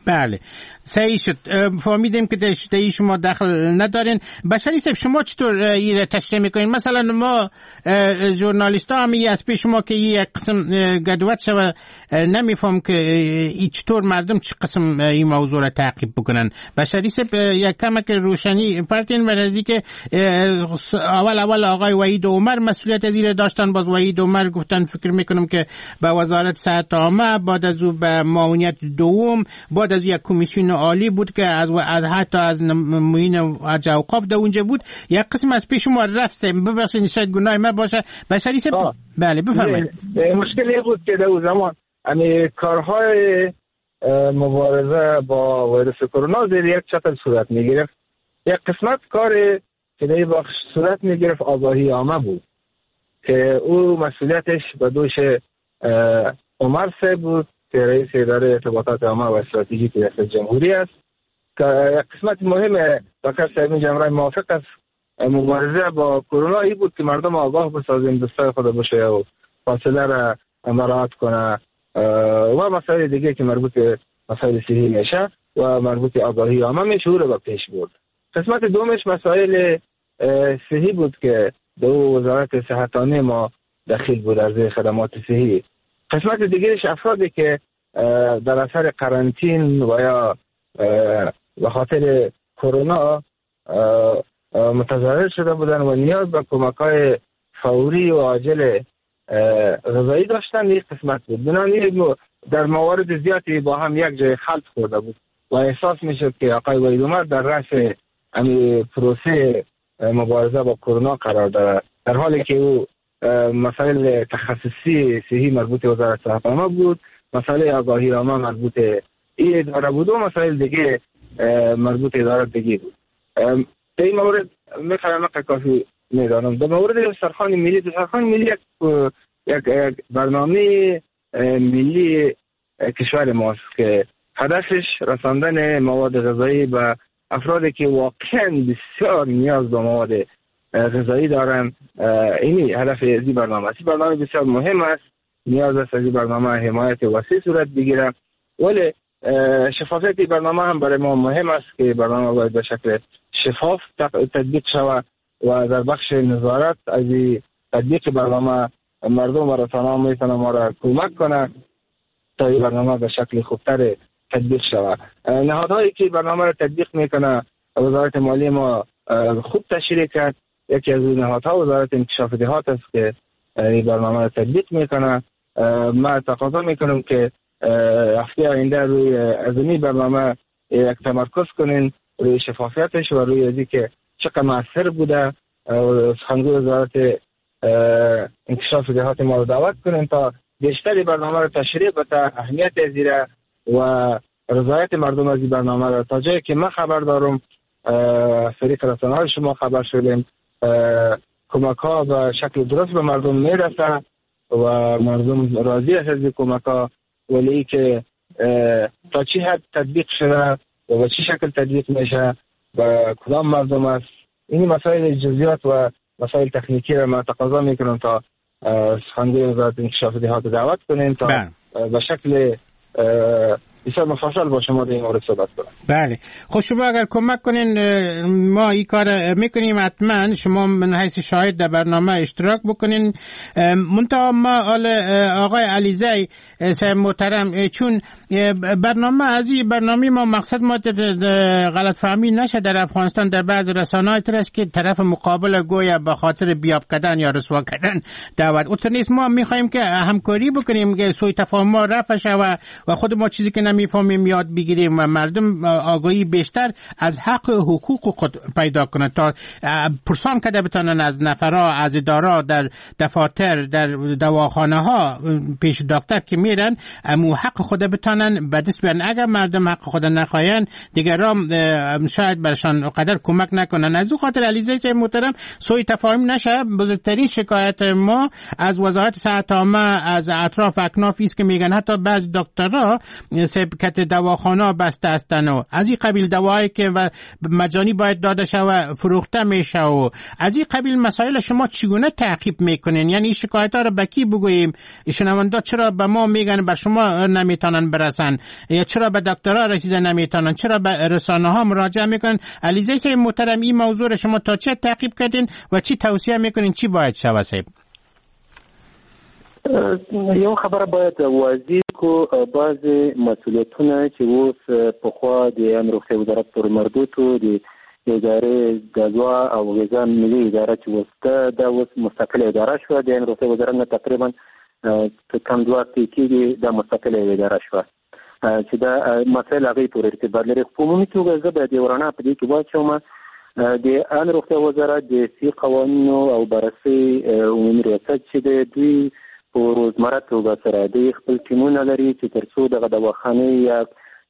بله صحیح شد. فهمیدیم که در شما دخل ندارین. بشری صاحب شما چطور این تشریح میکنین؟ مثلا ما ژورنالیست ها همی از پیش شما که یک قسم گدوت شوه نمیفهم که ای چطور مردم چه قسم این موضوع را تعقیب بکنن. بشری صاحب یک کمک روشنی پرتین برازی که اول اول آقای وحید عمر مسئولیت از این داشتن، باز وحید عمر گفتن فکر میکنم که به وزارت صحت عامه، بعد از او به معاونیت دوم، بعد از یک کمیسیون عالی بود که از از حتی از معین حج اوقاف در اونجا بود. یک قسم از پیش ما رفت. ببخشید شاید گناه ما باشه. بشری صاحب بله بفرمایید. مشکلی بود که در اون زمان یعنی کارهای مبارزه با ویروس کرونا در یک شکل صورت میگرفت. یک قسمت کار که در بخش صورت میگرفت آگاهی عامه بود که او مسئولیتش به دوش عمر صاحب بود که رئیس اداره ارتباطات عامه و استراتژیک ریاست جمهوری است، که یک قسمت مهم دکتر صاحب جمرای موافق است مبارزه با کرونا ای بود که مردم آگاه بسازیم، دستای خود بشه و فاصله را مراعات کنه و مسائل دیگه که مربوط به مسائل صحی میشه و مربوط به آگاهی عامه میشه او رو به پیش برد. قسمت دومش مسائل صحی بود که دو وزارت صحتانه ما دخیل بود از خدمات صحی. قسمت دیگرش افرادی که در اثر قرنطین و یا به خاطر کرونا متضرر شده بودن و نیاز به کمک‌های فوری و عاجل غذایی داشتن، یک قسمت بود. بنابراین در موارد زیادی با هم یک جای خلط خورده بود و احساس میشد که آقای وحید عمر در رأس امی پروسه مبارزه با کرونا قرار دارد، در حالی که او مسائل تخصصی صحی مربوط به وزارت صحت عامه بود، مسائل آگاهی عامه مربوط به این اداره بود و مسائل دیگه مربوط به اداره دیگه بود. در این مورد میخوام کافی میدانم. در مورد دسترخوان ملی، دسترخوان ملی یک, یک برنامه ملی کشور ماست که هدفش رساندن مواد غذایی به افرادی که واقعا بسیار نیاز به مواد غذایی دارن. اینی هدف از این برنامه است. برنامه بسیار مهم است، نیاز است از این برنامه حمایت وسیع صورت بگیره، ولی شفافیت برنامه هم برای ما مهم است که برنامه باید به شکل شفاف تطبیق شود و در بخش نظارت از تطبیق برنامه مردم و رسانه‌ها میتونن ما را کمک کنه تا این برنامه به شکل خوبتر تطبیق شود. نهادهایی که برنامه را تطبیق میکنه وزارت مالی ما خوب تشریح کرد. یکی از نهادها وزارت انکشاف دهات است که این برنامه را تطبیق میکنه. ما تقاضا میکنم که هفته آینده روی ازمی برنامه یک تمرکز کنین روی شفافیتش و روی ازی که چقدر مؤثر بوده. سخنگوی وزارت انکشاف دهات ما رو دعوت کنین تا بیشتری برنامه رو تشریح بده، اهمیت ازیره و رضایت مردم از این برنامه رو تا جایی که من خبر دارم طریق رسانه‌های شما خبر شدیم کمک ها به شکل درست به مردم میرسه و مردم راضی است از این کمک ها، ولی که تا چی حد تطبیق شده و به چی شکل تطبیق میشه و کدام مردم است، این مسائل جزئیات و مسائل تکنیکی را من تقاضا میکنم تا سخنگوی وزارت انکشاف دهات دعوت کنیم تا به شکل بسیار مفصل با شما در این مورد صحبت کنم. بله خب شما اگر کمک کنین ما این کار میکنیم، حتما شما من حیث شاهد در برنامه اشتراک بکنین. منتها ما آقای علیزی محترم، چون برنامه از این برنامه ما مقصد ما غلط فهمی نشه در افغانستان در بعض رسانه‌های ترست که طرف مقابل گویا به خاطر بیاب کردن یا رسوا کردن دعوت اوتنیست ما میخوایم که همکاری بکنیم که سوء تفاهم ما رفع شه و و خود ما چیزی که نمیفهمیم یاد بگیریم و مردم آگاهی بیشتر از حق حقوق خود پیدا کنند تا پرسان کده بتانن از نفرا از ادارا در دفاتر در دواخانه ها پیش دکتر که میرن امو حق خود بتانن به دست بیارن. اگر مردم حق خود نخواین دیگران شاید برشان قدر کمک نکنن. از او خاطر علیزه محترم سوء تفاهم نشه. بزرگترین شکایت ما از وزارت صحت عامه از اطراف اکناف است که میگن حتی بعض دکترها صاحب که دواخانه بسته هستن و از این قبیل دوایی که مجانی باید داده شود فروخته میشه و از این قبیل مسائل شما چگونه تعقیب میکنین؟ یعنی این شکایت ها رو به کی بگوییم؟ شنوندا چرا به ما میگن بر شما نمیتونن برسن، یا چرا به دکترها رسیده نمیتونن، چرا به رسانه ها مراجعه میکنن؟ علیزاده صاحب محترم، این موضوع رو شما تا چه تعقیب کردین و چی توصیه میکنین چی باید شود صاحب؟ یو خبره باید واضح کو بعض مسئولیتونه چې اوس په خوا د امروغتیا وزارت پر مربوط و د ادارې غذا او غذا ملي اداره چې اوس دا اوس مستقله اداره شوه، د امروغتیا وزارت نه تقریبا کم دوه کېږي دا مستقله اداره شوه چې دا مسایل هغې پورې ارتباط لري. په عمومي توګه زه باید یو رڼا په دې کې واچوم د امروغتیا وزارت د سي قوانینو او بررسۍ عمومي ریاست چې د دوی په روزمره توګه سره د خپل ټیمونه لري چې تر څو دغه دواخانې یا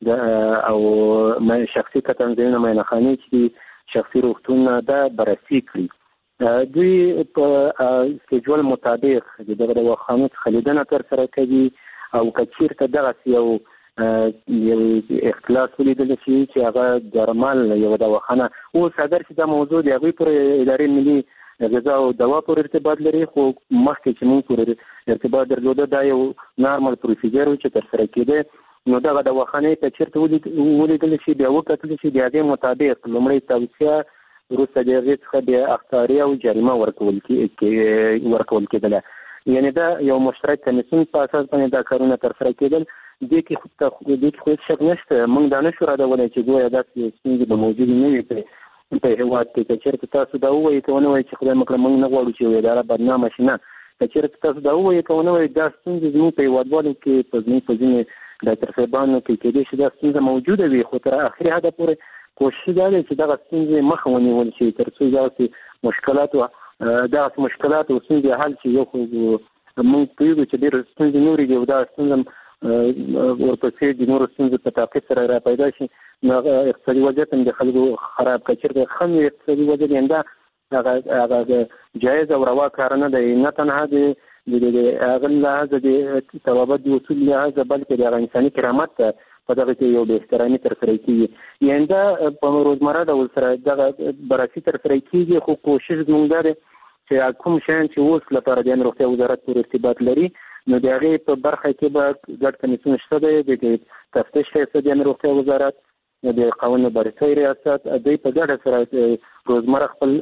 او شخصي تنظیمونه معاینخانې چې شخصي روغتونونه دا بررسي کړي. دوی په سکیجول مطابق دغه دواخانو څخه لیدنه ترسره کوي او که چېرته دغسې یو یو اختلاس ولیدل شي چې هغه درمل یوه دواخانه اوس اگر چې دا موضوع د هغوی پورې ادارې ملي غذا او دوا پورې ارتباط لري، خو مخکې چې موږ پورې ارتباط درلوده دا یو نارمل پروسیجر و چې ترسره کېده. نو دغه دواخانې ته چېرته ولیدل شي بیا وکتل شي د هغې مطابق لومړی توصیه وروسته د هغې څخه بیا اخطاري او جریمه ورکول ورکول کېدله. یعنې دا یو مشترک کمیسیون په اساس باندې دا کارونه ترسره کېدل. دې کې دې کې خو هېڅ شک نشته، موږ دا نشو رادولی چې ګویا داسې ستونزې به موجودې نه وي په هېواد کې. که چېرته تاسو دا ووایي که ونه وایي چې خدای مکړه موږ نه غواړو چې یو اداره بدنامه شي، نه، که چېرته تاسو دا ووایي که ونه وایي دا ستونزې زموږ په هېوادوالو کې په زموږ په ځینې ډاکټر صاحبانو کې کېدای شي دا ستونزه موجوده وي، خو تر اخري حده پورې کوشش دا دی چې دغه ستونزې مخه ونیول شي تر څو دغسې مشکلات دغسې مشکلات او ستونزې حل شي. یو خو موږ پوهېږو چې ډېرې ستونزې نورې دي او دا ستونزه ورپسې د نورو ستونزو په تعقیب سره را پیدا شي. نو هغه اقتصادي وضعیت هم د خلکو خراب که چېرته ښه وي اقتصادي وضعیت یعنې دا هغه جایز او روا کار نه دی، نه تنها د هغه لحاظه د ثوابت د اصول لحاظه بلکې د هغه انساني کرامت ته په دغه کې یو بې احترامي ترسره کېږي. یعنې دا په روزمره ډول سره دغه بررسي ترسره کېږي، خو کوشش زموږ دا دی چې کوم شیان چې اوس لپاره د روغتیا وزارت پورې ارتباط لري نو د هغې په برخه کې به ګډ کمیسیون شته دی، د تفتیش ریاست د روغتیا وزارت، د قوانینو بررسۍ ریاست، دوی په ګډه سره روزمره خپل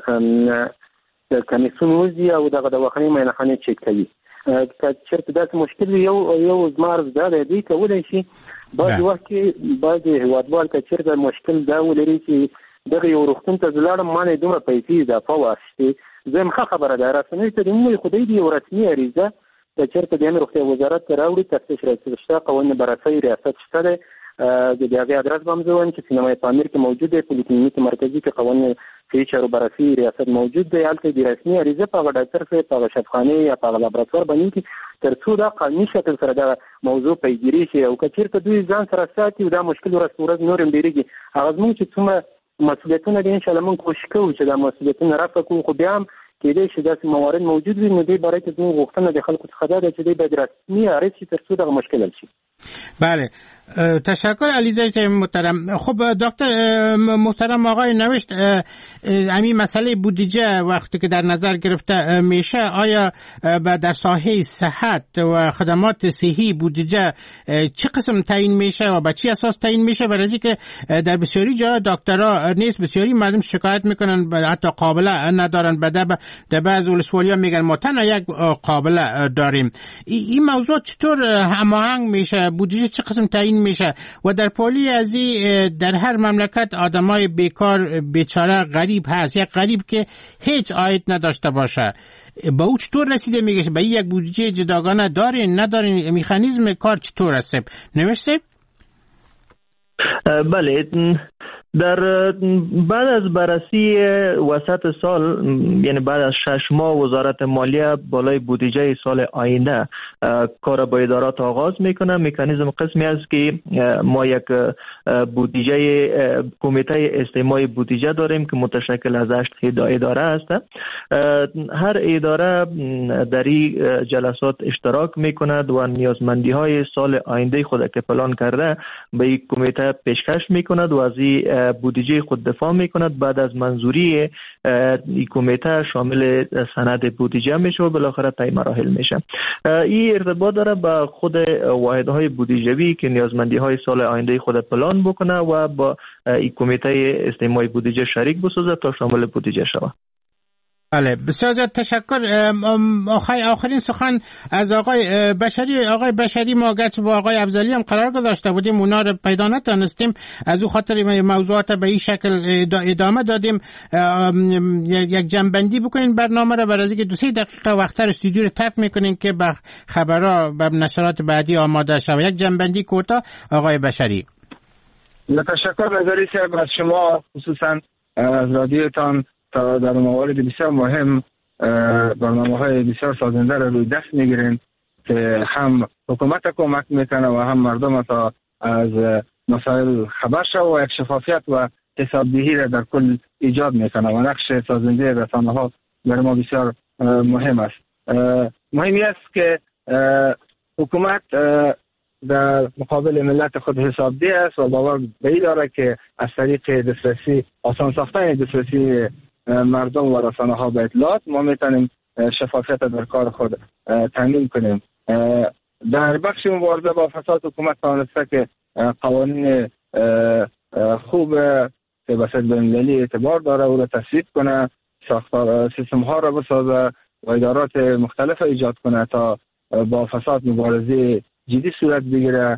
کمیسیون وځي او دغه دواخانې معاینخانې چک کوي. که چېرته داسې مشکل وي یو یو زما عرض دا دی دوی کولی شي بعضې وخت کې بعضې هېوادوال که چېرته مشکل دا ولري چې دغه یو روغتون ته زه لاړم ما نه دومره پیسې اضافه واخیستې، زه یم ښه خبره ده رسنیو ته دې ووایي خو دوی د یو رسمي عریضه که چېرته د روغتیا وزارت ته راوړي، تفتیش ریاست شته، قوانین بررسۍ ریاست شته دی، د هغې ادرس به هم زه وایم چې سینمای پامیر کې موجود دی، پولیکلینیک مرکزي کې قوانین صحي چارو بررسۍ ریاست موجود دی، هلته د رسمي عریضه په هغه ډاکټر صاحب په هغه شفاخانې یا په هغه لابراتوار باندې کې تر څو دا قانوني شکل سره دغه موضوع پیگیري شي. او که چېرته دوی ځان سره ساتي او دا مشکل ورځ په ورځ نور هم ډېرېږي، هغه زموږ چې څومره مسؤلیتونه دي انشاءالله موږ کوشش کوو چې دا مسؤلیتونه رفع کړو، خو بیا هم کېدای شي داسې موارد موجود وي نو دې باره کې زموږ غوښتنه د خلکو څخه دا ده چې دوی باید رسمي عریض شي تر څو دغه مشکل حل شي. بله، تشکر علیزاده محترم. خب دکتر محترم آقای نوشت، همین مسئله بودجه وقتی که در نظر گرفته میشه آیا در ساحه صحت و خدمات صحی بودجه چه قسم تعیین میشه و به چه اساس تعیین میشه؟ برای که در بسیاری جا دکترها نیست، بسیاری مردم شکایت میکنن حتی قابله ندارن، بعد در بعض ولسوالی‌ها میگن ما تنها یک قابله داریم. این موضوع چطور هماهنگ میشه؟ بودجه چه قسم تعیین میشه؟ و در پولی ازی در هر مملکت آدمای بیکار بیچاره غریب هست، یک غریب که هیچ عاید نداشته باشه، با او چطور رسیده میگه؟ با یک بودجه جداگانه دارین ندارین؟ مکانیزم کار چطور هست؟ نوشته؟ بله، در بعد از بررسی وسط سال، یعنی بعد از شش ماه، وزارت مالیه بالای بودجه سال آینده کار با ادارات آغاز میکنه. مکانیزم قسمی است که ما یک بودجه کمیته استماع بودجه داریم که متشکل از هشت اداره است. هر اداره در این جلسات اشتراک میکند و نیازمندی های سال آینده خود که پلان کرده به این کمیته پیشکش میکند و از این بودجه خود دفاع میکند. بعد از منظوری این کمیته شامل سند بودجه میشه و بالاخره طی مراحل میشه. این ارتباط داره با خود واحدهای بودجوی که نیازمندی های سال آینده خود پلان بکنه و با این کمیته استماع بودجه شریک بسازه تا شامل بودجه شود. بله، بسیار زیاد تشکر. آخر آخرین سخن از آقای بشری. آقای بشری، ما گرچه با آقای افضلی هم قرار گذاشته بودیم، اونا رو پیدا نتونستیم، از او خاطر موضوعات به این شکل ادامه دادیم. یک جنبندی بکنین برنامه رو، برای اینکه دو سه دقیقه وقت‌تر استودیو رو ترک میکنین که به خبرها به نشرات بعدی آماده شود. یک جنبندی کوتاه آقای بشری. تشکر نظری صاحب از شما، خصوصا از رادیوتان تا در موارد بسیار مهم برنامه های بسیار سازنده را روی دست میگیرین که هم حکومت کمک میکنه و هم مردم تا از مسائل خبر شد و یک شفافیت و حسابدهی را در کل ایجاد میکنه و نقش سازنده رسانه ها در ما بسیار مهم است. مهمی است که حکومت در مقابل ملت خود حسابدهی است و باور به این داره که از طریق دسترسی، آسان ساختن دسترسی مردم و رسانه ها به اطلاعات ما میتونیم شفافیت در کار خود تامین کنیم. در بخش مبارزه با فساد حکومت توانسته که قوانین خوب که به صورت بین‌المللی اعتبار داره او را تصویب کنه، ساختار سیستم ها را بسازه و ادارات مختلف ایجاد کنه تا با فساد مبارزه جدی صورت بگیره.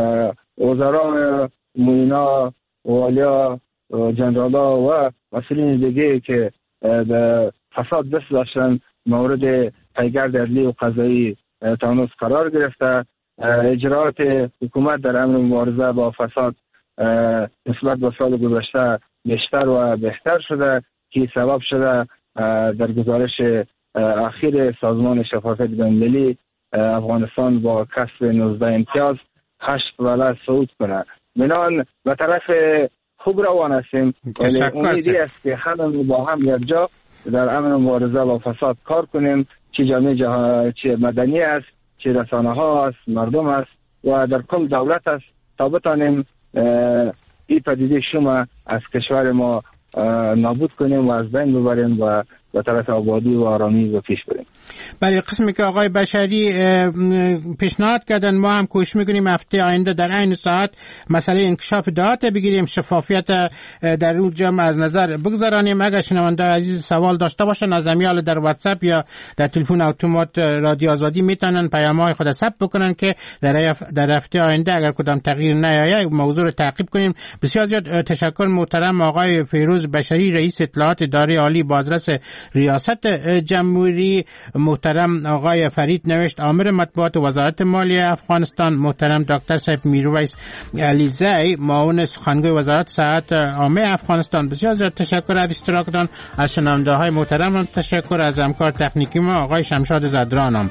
وزرا، معینا، والیا، جنرالا و مسئولین دیگه که در فساد دست داشتن مورد پیگرد عدلی و قضایی تانوس قرار گرفته. اجرات حکومت در امر مبارزه با فساد نسبت به سال گذشته بیشتر و بهتر شده که سبب شده در گزارش اخیر سازمان شفافیت بین‌المللی افغانستان با کسب نوزده امتیاز هشت ولایت صعود کنه. منان به طرف خوب روان هستیم، ولی امیدی است که همه با هم یک جا در امن مبارزه با فساد کار کنیم، چه جامعه جهان، چه مدنی است، چه رسانه ها است، مردم است و در کل دولت است تا بتانیم این پدیده شما از کشور ما نابود کنیم و از بین ببریم و به طرف آبادی و آرامی و پیش بریم. بله، قسمی که آقای بشری پیشنهاد کردن ما هم کوشش میکنیم هفته آینده در این ساعت مسئله انکشاف داده بگیریم، شفافیت در اون جمع از نظر بگذارانیم. اگر شنونده عزیز سوال داشته باشن از امیال در واتساپ یا در تلفن اتومات رادیو آزادی میتونن پیام‌های خود ثبت بکنن که در در هفته آینده اگر کدام تغییر نیاید موضوع رو تعقیب کنیم. بسیار زیاد تشکر محترم آقای فیروز بشری، رئیس اطلاعات اداره عالی بازرس ریاست جمهوری، محترم آقای فرید نوشت عامر مطبوعات وزارت مالیه افغانستان، محترم دکتر صاحب میرویس علیزی معاون سخنگوی وزارت صحت عامه افغانستان. بسیار زیاد تشکر از اشتراکتان. از شنونده های محترم تشکر. از همکار تکنیکی ما آقای شمشاد زدرانم.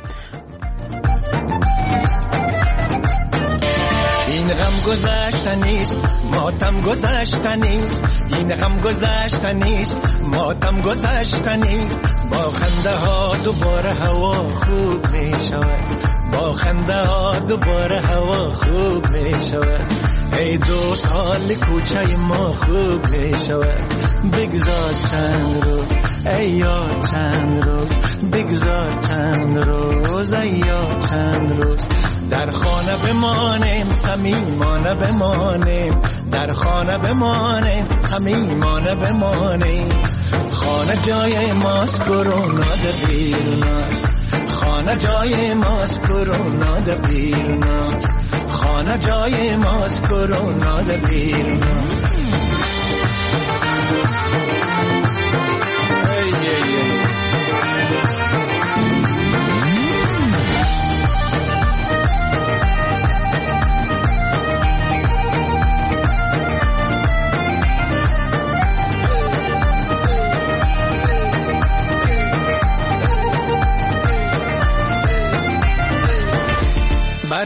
این غم گذشته نیست، ماتم گذشته نیست، این غم گذشته نیست، ماتم گذشته نیست. با خنده ها دوباره هوا خوب می شود، با خنده ها دوباره هوا خوب می شود. ای دوست حال کوچه ما خوب می شود. بگذار چند روز ای یار، چند روز بگذار چند روز ای یار، چند روز در خانه بمانیم، صمیمانه بمانیم، در خانه بمانیم، صمیمانه بمانیم. خانه جای ماست، کرونا در بیروناست، خانه جای ماست، کرونا در بیروناست، خانه جای ماست، کرونا در بیروناست.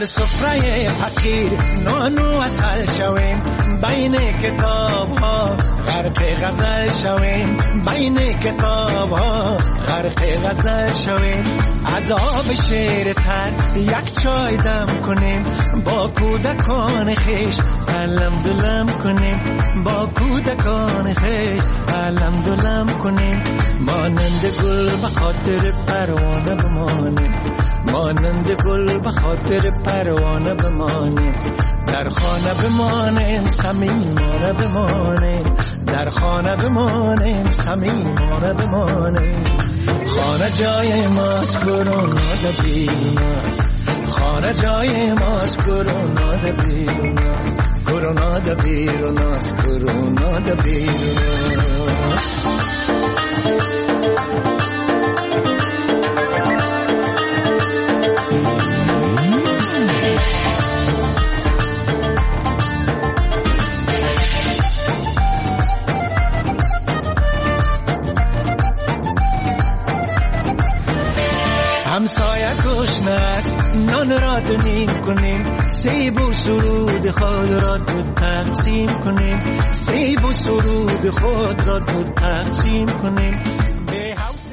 بر سفره فقیر نان و عسل شویم بین کتاب ها غرق غزل شویم بین کتاب ها غرق غزل شویم از آب شیر تر یک چای دم کنیم با کودکان خیش علم دلم کنیم با کودکان خیش علم دلم کنیم مانند گل به خاطر پروانه بمانیم مانند گل به خاطر پروانه بمانیم در خانه بمانیم صمیمانه بمانیم در خانه بمانیم صمیمانه بمانیم خانه جای ماست کرونا ده بیروناست خانه جای ماست کرونا ده بیروناست کرونا ده بیروناست کرونا ده بیروناست همسایه گشنه است نان را دونیم کنیم سیب و سرود خود را دو تقسیم کنیم سیب و سرود خود را دو تقسیم کنیم به